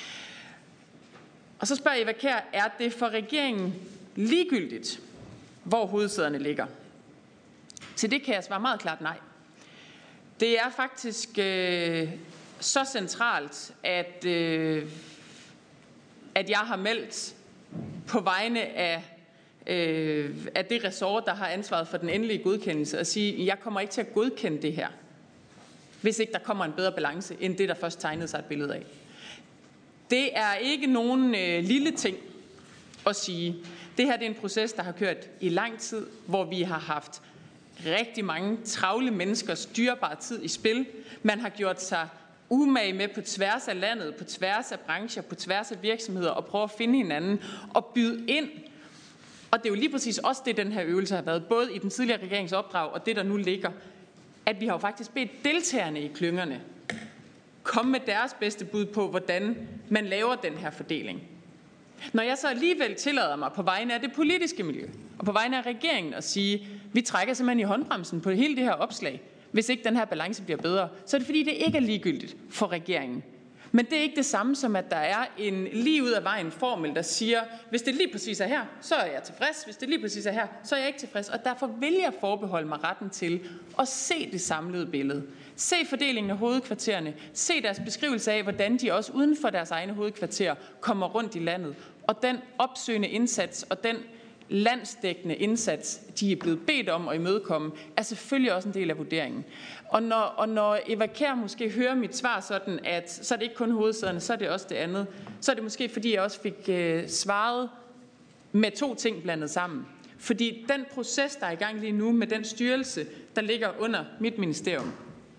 Og så spørger Eva Kjer, er det for regeringen ligegyldigt, hvor hovedsæderne ligger? Til det kan jeg svare meget klart nej. Det er faktisk øh, så centralt, at, øh, at jeg har meldt på vegne af, øh, af det ressort, der har ansvaret for den endelige godkendelse, at sige, at jeg kommer ikke til at godkende det her, hvis ikke der kommer en bedre balance, end det, der først tegnede sig et billede af. Det er ikke nogen øh, lille ting at sige. Det her det er en proces, der har kørt i lang tid, hvor vi har haft rigtig mange travle menneskers dyrebare tid i spil. Man har gjort sig umage med på tværs af landet, på tværs af brancher, på tværs af virksomheder og prøve at finde hinanden og byde ind. Og det er jo lige præcis også det, den her øvelse har været, både i den tidligere regeringsopdrag og det, der nu ligger, at vi har jo faktisk bedt deltagerne i klyngerne komme med deres bedste bud på, hvordan man laver den her fordeling. Når jeg så alligevel tillader mig på vegne af det politiske miljø og på vegne af regeringen at sige, vi trækker simpelthen i håndbremsen på hele det her opslag, hvis ikke den her balance bliver bedre, så er det fordi, det ikke er ligegyldigt for regeringen. Men det er ikke det samme som, at der er en lige ud af vejen formel, der siger, hvis det lige præcis er her, så er jeg tilfreds. Hvis det lige præcis er her, så er jeg ikke tilfreds. Og derfor vil jeg forbeholde mig retten til at se det samlede billede. Se fordelingen af hovedkvartererne. Se deres beskrivelse af, hvordan de også uden for deres egne hovedkvarterer kommer rundt i landet. Og den opsøgende indsats og den landsdækkende indsats, de er blevet bedt om at imødekomme, er selvfølgelig også en del af vurderingen. Og når, og når Eva Kjer måske hører mit svar sådan, at så er det ikke kun hovedsæderne, så er det også det andet, så er det måske fordi, jeg også fik øh, svaret med to ting blandet sammen. Fordi den proces, der er i gang lige nu med den styrelse, der ligger under mit ministerium,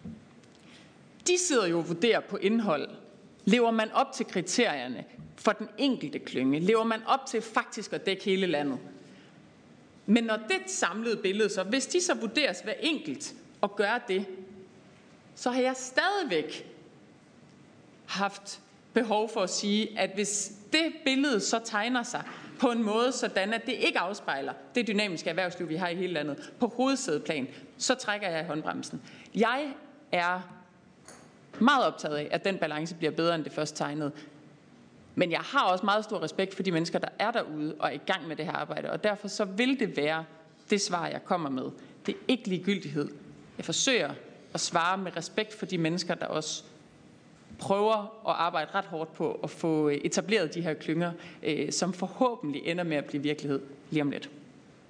de sidder jo og vurderer på indhold. Lever man op til kriterierne for den enkelte klynge? Lever man op til faktisk at dække hele landet? Men når det samlede billede så, hvis de så vurderes hver enkelt og gør det, så har jeg stadigvæk haft behov for at sige, at hvis det billede så tegner sig på en måde, sådan at det ikke afspejler det dynamiske erhvervsliv, vi har i hele landet, på hovedsædeplan, så trækker jeg i håndbremsen. Jeg er meget optaget af, at den balance bliver bedre end det først tegnede. Men jeg har også meget stor respekt for de mennesker, der er derude og er i gang med det her arbejde, og derfor så vil det være det svar, jeg kommer med. Det er ikke ligegyldighed. Jeg forsøger at svare med respekt for de mennesker, der også prøver at arbejde ret hårdt på at få etableret de her klynger, øh, som forhåbentlig ender med at blive virkelighed lige om lidt.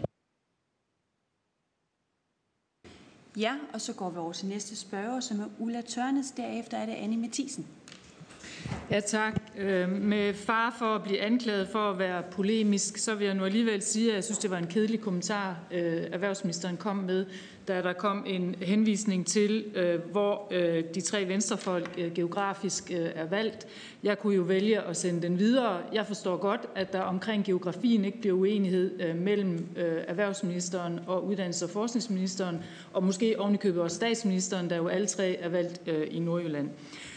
Ja, og så går vi over til næste spørger, som er Ulla Tørnes. Derefter er det Annie Mathisen. Ja, tak. Med far for at blive anklaget for at være polemisk, så vil jeg nu alligevel sige, at jeg synes, det var en kedelig kommentar, erhvervsministeren kom med, da der kom en henvisning til, hvor de tre venstrefolk geografisk er valgt. Jeg kunne jo vælge at sende den videre. Jeg forstår godt, at der omkring geografien ikke bliver uenighed mellem erhvervsministeren og uddannelses- og forskningsministeren, og måske ovenikøbet også statsministeren, der jo alle tre er valgt i Nordjylland.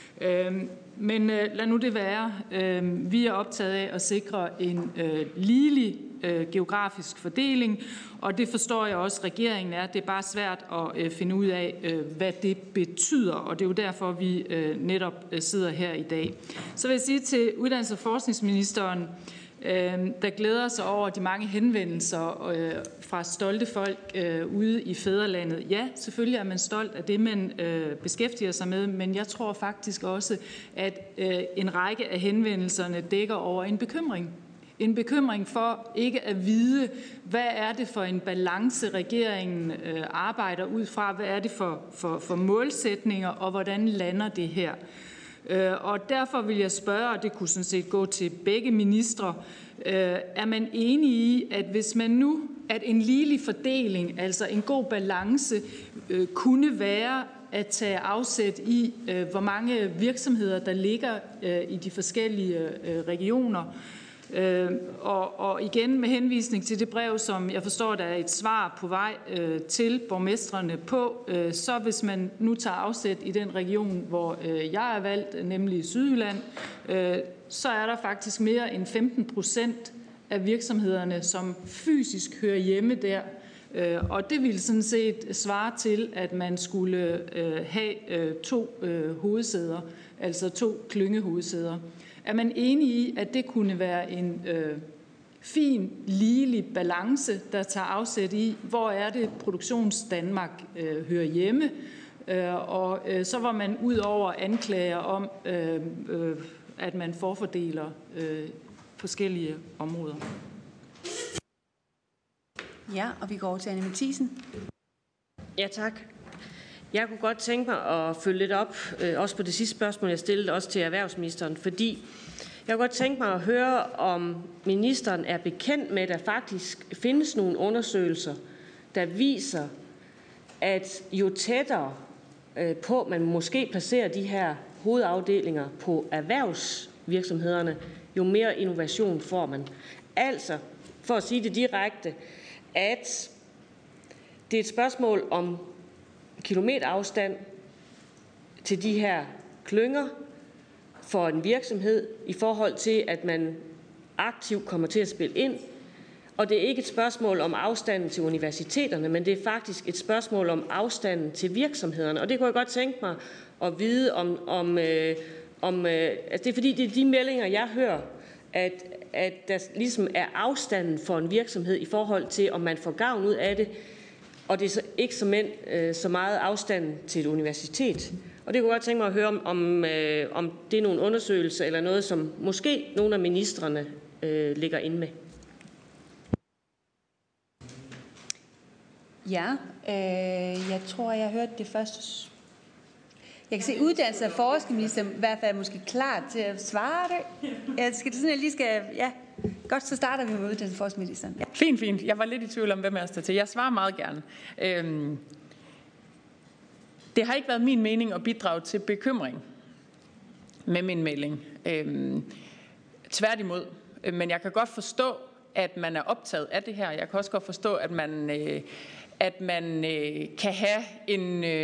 Men lad nu det være. Vi er optaget af at sikre en ligelig geografisk fordeling, og det forstår jeg også, regeringen er. Det er bare svært at finde ud af, hvad det betyder, og det er jo derfor, vi netop sidder her i dag. Så vil jeg sige til uddannelses- og forskningsministeren, der glæder sig over de mange henvendelser fra stolte folk ude i fædrelandet. Ja, selvfølgelig er man stolt af det, man beskæftiger sig med, men jeg tror faktisk også, at en række af henvendelserne dækker over en bekymring. En bekymring for ikke at vide, hvad er det for en balance, regeringen arbejder ud fra, hvad er det for, for, for målsætninger, og hvordan lander det her. Og derfor vil jeg spørge, og det kunne sådan set gå til begge ministre, er man enig i, at hvis man nu, at en ligelig fordeling, altså en god balance, kunne være at tage afsæt i, hvor mange virksomheder, der ligger i de forskellige regioner. Og, og igen med henvisning til det brev, som jeg forstår, der er et svar på vej øh, til borgmestrene på, øh, så hvis man nu tager afsæt i den region, hvor øh, jeg er valgt, nemlig Sydjylland, øh, så er der faktisk mere end femten procent af virksomhederne, som fysisk hører hjemme der. Øh, og det ville sådan set svare til, at man skulle øh, have øh, to øh, hovedsæder, altså to klyngehovedsæder. Er man enig i, at det kunne være en øh, fin, ligelig balance, der tager afsæt i, hvor er det Produktionsdanmark øh, hører hjemme, øh, og øh, så var man ud over anklager om, øh, øh, at man forfordeler øh, forskellige områder. Ja, og vi går over til Annie Mathisen. Ja, tak. Jeg kunne godt tænke mig at følge lidt op, øh, også på det sidste spørgsmål, jeg stillede også til erhvervsministeren, fordi jeg kunne godt tænke mig at høre, om ministeren er bekendt med, at der faktisk findes nogle undersøgelser, der viser, at jo tættere øh, på man måske placerer de her hovedafdelinger på erhvervsvirksomhederne, jo mere innovation får man. Altså, for at sige det direkte, at det er et spørgsmål om kilometerafstand til de her klynger for en virksomhed i forhold til, at man aktivt kommer til at spille ind. Og det er ikke et spørgsmål om afstanden til universiteterne, men det er faktisk et spørgsmål om afstanden til virksomhederne. Og det kunne jeg godt tænke mig at vide om, om, øh, om øh, altså det er fordi, det er de meldinger, jeg hører, at, at der ligesom er afstanden for en virksomhed i forhold til, om man får gavn ud af det, og det er så ikke så, mænd, øh, så meget afstand til et universitet. Og det kunne jeg godt tænke mig at høre, om, om, øh, om det er nogle undersøgelser eller noget, som måske nogle af ministrene øh, ligger inde med. Ja, øh, jeg tror, jeg har hørt det første. Jeg kan se, uddannelse af forskningsministeren i hvert fald er måske klar til at svare det. Jeg skal sådan, jeg lige skal, ja. Godt, så starter vi med uddannelse af forskningsministeren. Ja. Fint, fint. Jeg var lidt i tvivl om, hvem jeg står til. Jeg svarer meget gerne. Øhm, det har ikke været min mening at bidrage til bekymring med min melding. Øhm, tværtimod. Men jeg kan godt forstå, at man er optaget af det her. Jeg kan også godt forstå, at man, øh, at man øh, kan have en øh,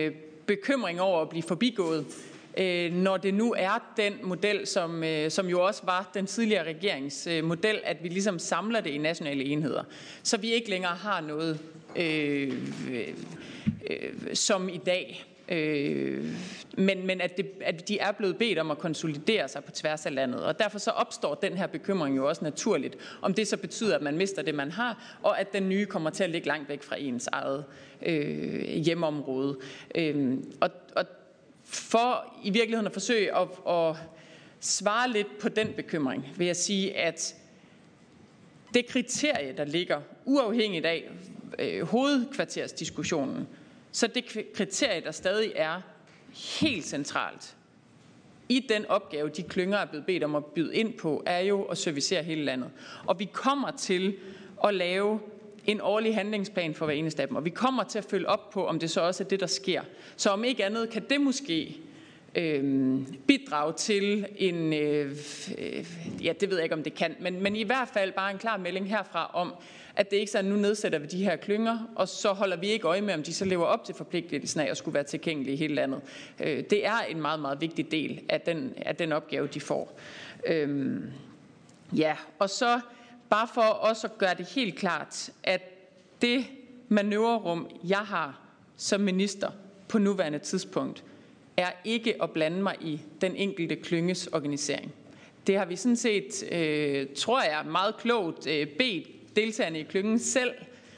bekymring over at blive forbigået, øh, når det nu er den model, som, øh, som jo også var den tidligere regerings øh, model, at vi ligesom samler det i nationale enheder, så vi ikke længere har noget øh, øh, øh, som i dag. Øh, men men at, det, at de er blevet bedt om at konsolidere sig på tværs af landet. Og derfor så opstår den her bekymring jo også naturligt, om det så betyder, at man mister det, man har, og at den nye kommer til at ligge langt væk fra ens eget øh, hjemområde. Øh, og, og for i virkeligheden at forsøge at, at svare lidt på den bekymring, vil jeg sige, at det kriterie, der ligger uafhængigt af øh, hovedkvartersdiskussionen, så det kriterie, der stadig er helt centralt i den opgave, de klynger er blevet bedt om at byde ind på, er jo at servicere hele landet. Og vi kommer til at lave en årlig handlingsplan for hver eneste af dem, og vi kommer til at følge op på, om det så også er det, der sker. Så om ikke andet kan det måske øh, bidrage til en, øh, ja, det ved jeg ikke, om det kan, men, men i hvert fald bare en klar melding herfra om, at det ikke sådan, nu nedsætter vi de her klynger, og så holder vi ikke øje med, om de så lever op til forpligtelsen af at skulle være tilgængelige i hele landet. Det er en meget, meget vigtig del af den, af den opgave, de får. Øhm, ja, og så bare for også at gøre det helt klart, at det manøvrerum, jeg har som minister på nuværende tidspunkt, er ikke at blande mig i den enkelte klynges organisering. Det har vi sådan set, øh, tror jeg, meget klogt øh, bedt deltagerne i klyngen selv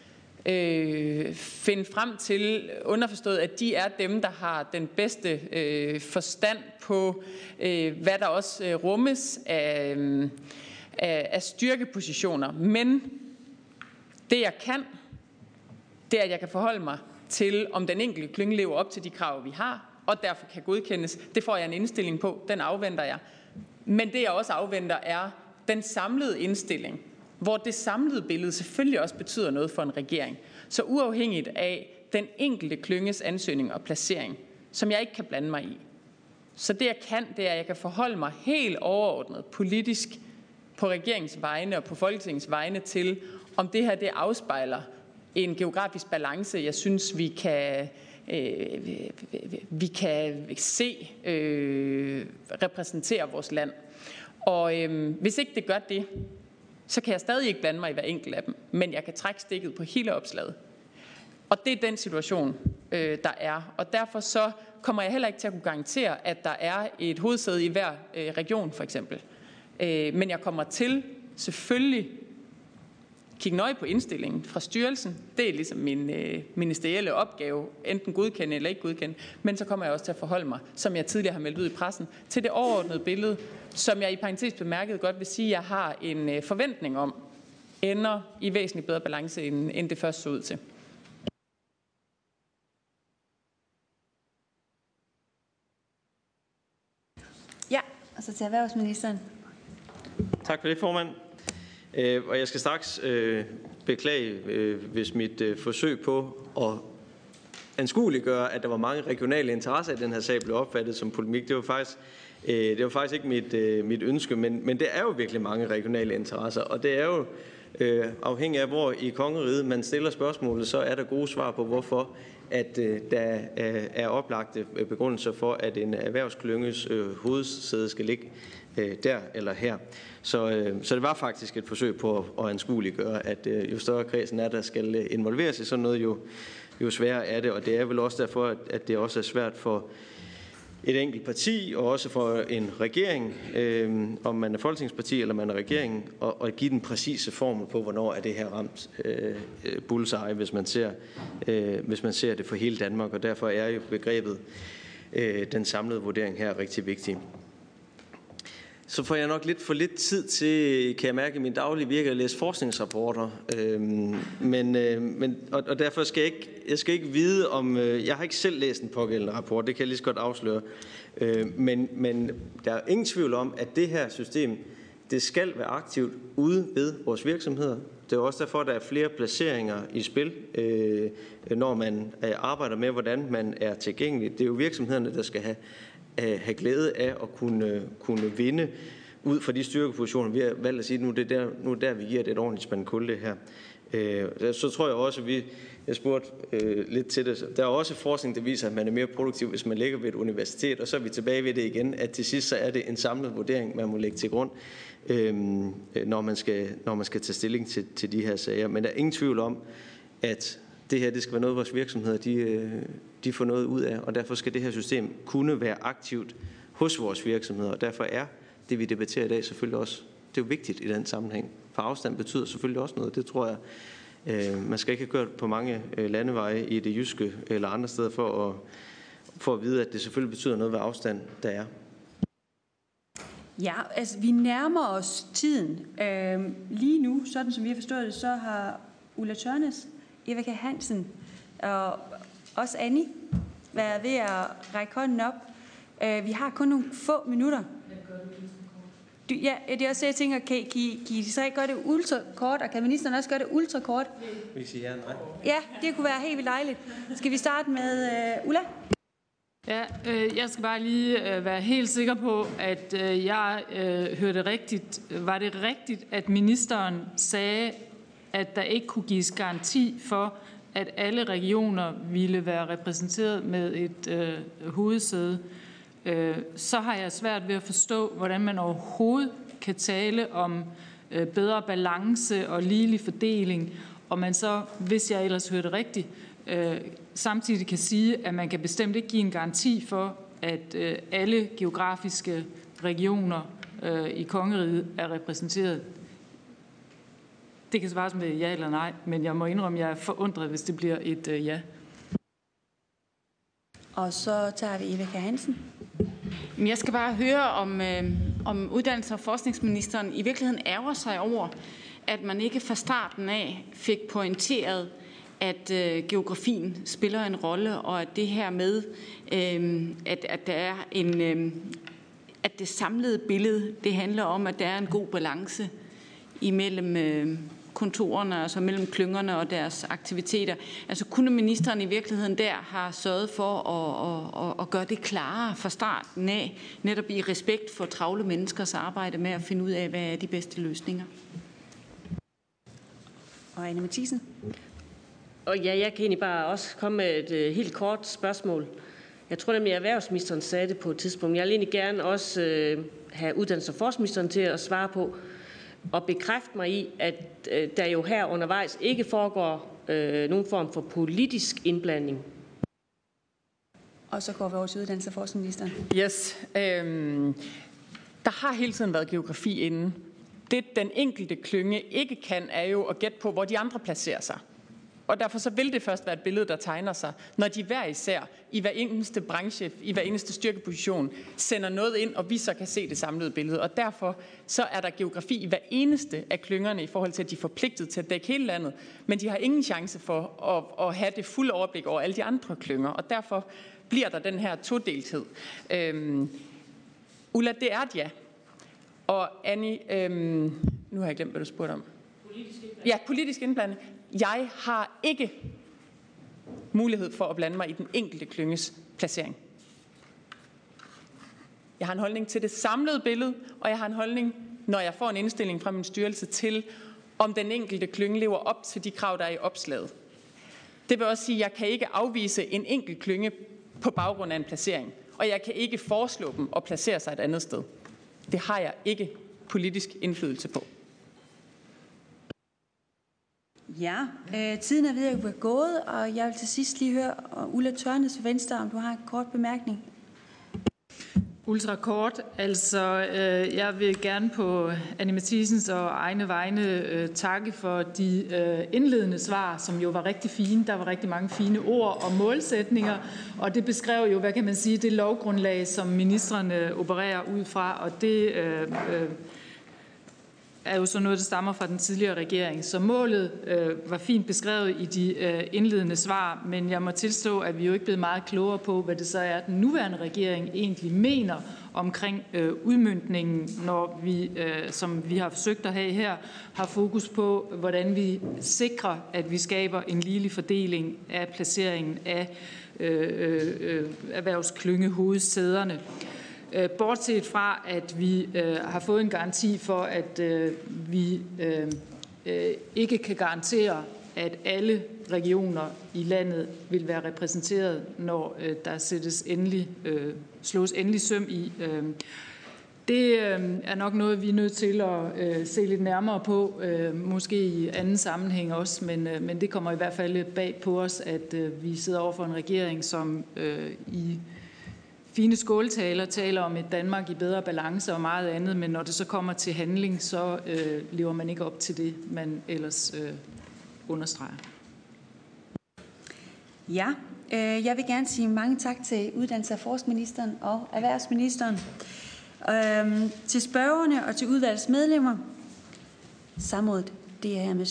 øh, finde frem til, underforstået, at de er dem, der har den bedste øh, forstand på, øh, hvad der også øh, rummes af, øh, af styrkepositioner. Men det jeg kan, det er, at jeg kan forholde mig til, om den enkelte klynge lever op til de krav, vi har, og derfor kan godkendes. Det får jeg en indstilling på, den afventer jeg. Men det jeg også afventer er den samlede indstilling, hvor det samlede billede selvfølgelig også betyder noget for en regering. Så uafhængigt af den enkelte klynges ansøgning og placering, som jeg ikke kan blande mig i. Så det jeg kan, det er, at jeg kan forholde mig helt overordnet politisk på regeringens vegne og på Folketingets vegne til, om det her det afspejler en geografisk balance, jeg synes, vi kan, øh, vi kan se øh, repræsentere vores land. Og øh, hvis ikke det gør det, så kan jeg stadig ikke blande mig i hver enkelt af dem, men jeg kan trække stikket på hele opslaget. Og det er den situation, øh, der er. Og derfor så kommer jeg heller ikke til at kunne garantere, at der er et hovedsæde i hver øh, region, for eksempel. Øh, men jeg kommer til selvfølgelig kigge nøje på indstillingen fra styrelsen. Det er ligesom min øh, ministerielle opgave, enten godkende eller ikke godkende. Men så kommer jeg også til at forholde mig, som jeg tidligere har meldt ud i pressen, til det overordnede billede, som jeg i parentes bemærket godt vil sige, at jeg har en øh, forventning om, ender i væsentligt bedre balance, end, end det først så ud til. Ja, og så til erhvervsministeren. Tak for det, formand. Øh, og jeg skal straks øh, beklage, øh, hvis mit øh, forsøg på at anskueliggøre, at der var mange regionale interesser i den her sag, blev opfattet som polemik. Det var faktisk, øh, det var faktisk ikke mit, øh, mit ønske, men, men det er jo virkelig mange regionale interesser, og det er jo øh, afhængig af, hvor i kongeriget man stiller spørgsmålet, så er der gode svar på, hvorfor at øh, der øh, er oplagte begrundelser for, at en erhvervsklynges øh, hovedsæde skal ligge øh, der eller her. Så, øh, så det var faktisk et forsøg på at, at anskueliggøre, at øh, jo større kredsen er, der skal involveres i sådan noget, jo, jo sværere er det. Og det er vel også derfor, at, at det også er svært for et enkelt parti, og også for en regering, øh, om man er folketingsparti eller man er regering, og, og give den præcise formel på, hvornår er det her ramt øh, bullseye, hvis man, ser, øh, hvis man ser det for hele Danmark. Og derfor er jo begrebet øh, den samlede vurdering her rigtig vigtig. Så får jeg nok lidt for lidt tid til, kan jeg mærke, i min daglige virke at læse forskningsrapporter. Øhm, men, øh, men, og, og derfor skal jeg ikke, jeg skal ikke vide om, øh, jeg har ikke selv læst en pågældende rapport, det kan jeg lige så godt afsløre. Øh, men, men der er ingen tvivl om, at det her system, det skal være aktivt ude ved vores virksomheder. Det er også derfor, at der er flere placeringer i spil, øh, når man øh, arbejder med, hvordan man er tilgængelig. Det er jo virksomhederne, der skal have have glæde af at kunne, kunne vinde ud fra de styrkepositioner, vi har valgt at sige, at nu er det der, nu er der vi giver det et ordentligt spand kul, det her. Øh, så tror jeg også, at vi, jeg spurgte øh, lidt til det, der er også forskning, der viser, at man er mere produktiv, hvis man ligger ved et universitet, og så er vi tilbage ved det igen, at til sidst så er det en samlet vurdering, man må lægge til grund, øh, når, man skal, når man skal tage stilling til, til de her sager. Men der er ingen tvivl om, at det her det skal være noget, vores virksomheder de, de får noget ud af, og derfor skal det her system kunne være aktivt hos vores virksomheder, og derfor er det, vi debatterer i dag, selvfølgelig også, det er jo vigtigt i den sammenhæng. For afstand betyder selvfølgelig også noget, det tror jeg. Øh, man skal ikke have kørt på mange øh, landeveje i det jyske eller andre steder for at, for at vide, at det selvfølgelig betyder noget, hvad afstand der er. Ja, altså vi nærmer os tiden. Øh, lige nu, sådan som vi har forstået det, så har Ulla Tørnæs, Eva Kjer Hansen og også Annie været ved at række hånden op. Øh, vi har kun nogle få minutter. Du, ja, det er også det, jeg tænker, kan, kan, kan I så ikke gøre det ultrakort, og kan ministeren også gøre det ultrakort? Vi siger ja, nej. Ja, det kunne være helt vildt dejligt. Skal vi starte med uh, Ulla? Ja, øh, jeg skal bare lige øh, være helt sikker på, at øh, jeg øh, hørte rigtigt. Var det rigtigt, at ministeren sagde, at der ikke kunne gives garanti for, at alle regioner ville være repræsenteret med et øh, hovedsæde? Øh, så har jeg svært ved at forstå, hvordan man overhovedet kan tale om øh, bedre balance og ligelig fordeling, og man så, hvis jeg ellers hørte rigtigt, øh, samtidig kan sige, at man kan bestemt ikke give en garanti for, at øh, alle geografiske regioner øh, i kongeriget er repræsenteret. Det kan svares med ja eller nej, men jeg må indrømme, at jeg er forundret, hvis det bliver et øh, ja. Og så tager vi Eva Kjer Hansen. Jeg skal bare høre, om, øh, om uddannelses- og forskningsministeren i virkeligheden ærger sig over, at man ikke fra starten af fik pointeret, at øh, geografien spiller en rolle, og at det her med, øh, at, at der er en, øh, at det samlede billede, det handler om, at der er en god balance imellem øh, kontorerne, altså mellem klyngerne og deres aktiviteter. Altså kunne ministeren i virkeligheden der have sørget for at, at, at gøre det klarere fra starten af, netop i respekt for travle menneskers arbejde med at finde ud af, hvad er de bedste løsninger? Og Anne Matthiesen. Og ja, jeg kan egentlig bare også komme med et uh, helt kort spørgsmål. Jeg tror nemlig, at erhvervsministeren sagde det på et tidspunkt. Jeg vil egentlig gerne også uh, have uddannelses- og forskningsministeren til at svare på og bekræfte mig i, at uh, der jo her undervejs ikke foregår uh, nogen form for politisk indblanding. Og så går vi over til uddannelses- og forskningsministeren. Yes. Øhm, der har hele tiden været geografi inden. Det, den enkelte klynge ikke kan, er jo at gætte på, hvor de andre placerer sig. Og derfor så vil det først være et billede, der tegner sig, når de hver især i hver eneste branche, i hver eneste styrkeposition, sender noget ind, og vi så kan se det samlede billede. Og derfor så er der geografi i hver eneste af klyngerne i forhold til, at de er forpligtet til at dække hele landet. Men de har ingen chance for at, at have det fulde overblik over alle de andre klynger. Og derfor bliver der den her todelthed. Øhm, Ulla, det er et ja. Og Annie, øhm, nu har jeg glemt, hvad du spurgte om. Politisk indblanding. Ja, politisk indblanding. Jeg har ikke mulighed for at blande mig i den enkelte klynges placering. Jeg har en holdning til det samlede billede, og jeg har en holdning, når jeg får en indstilling fra min styrelse til, om den enkelte klynge lever op til de krav, der er i opslaget. Det vil også sige, at jeg kan ikke afvise en enkelt klynge på baggrund af en placering, og jeg kan ikke foreslå dem at placere sig et andet sted. Det har jeg ikke politisk indflydelse på. Ja, øh, tiden er ved at være gået, og jeg vil til sidst lige høre Ulla Tørnæs fra Venstre, om du har en kort bemærkning. Ultrakort. Altså, øh, jeg vil gerne på Anne Mathiesens og egne vegne øh, takke for de øh, indledende svar, som jo var rigtig fine. Der var rigtig mange fine ord og målsætninger, og det beskrev jo, hvad kan man sige, det lovgrundlag, som ministrene opererer ud fra, og det øh, øh, er jo så noget, der stammer fra den tidligere regering. Så målet øh, var fint beskrevet i de øh, indledende svar, men jeg må tilstå, at vi jo ikke er blevet meget klogere på, hvad det så er, den nuværende regering egentlig mener omkring øh, udmøntningen, når vi, øh, som vi har forsøgt at have her, har fokus på, hvordan vi sikrer, at vi skaber en ligelig fordeling af placeringen af øh, øh, erhvervsklyngehovedsæderne. Øh, bortset fra, at vi øh, har fået en garanti for, at øh, vi øh, øh, ikke kan garantere, at alle regioner i landet vil være repræsenteret, når øh, der sættes endelig, øh, slås endelig søm i. Øh, Det øh, er nok noget, vi er nødt til at øh, se lidt nærmere på, øh, måske i anden sammenhæng også, men, øh, men det kommer i hvert fald bag på os, at øh, vi sidder over for en regering, som øh, i fine skåltaler taler om et Danmark i bedre balance og meget andet, men når det så kommer til handling, så øh, lever man ikke op til det, man ellers øh, understreger. Ja, øh, jeg vil gerne sige mange tak til uddannelses- og forskningsministeren og erhvervsministeren. Øhm, til spørgerne og til udvalgets medlemmer. Samrådet, det er hermed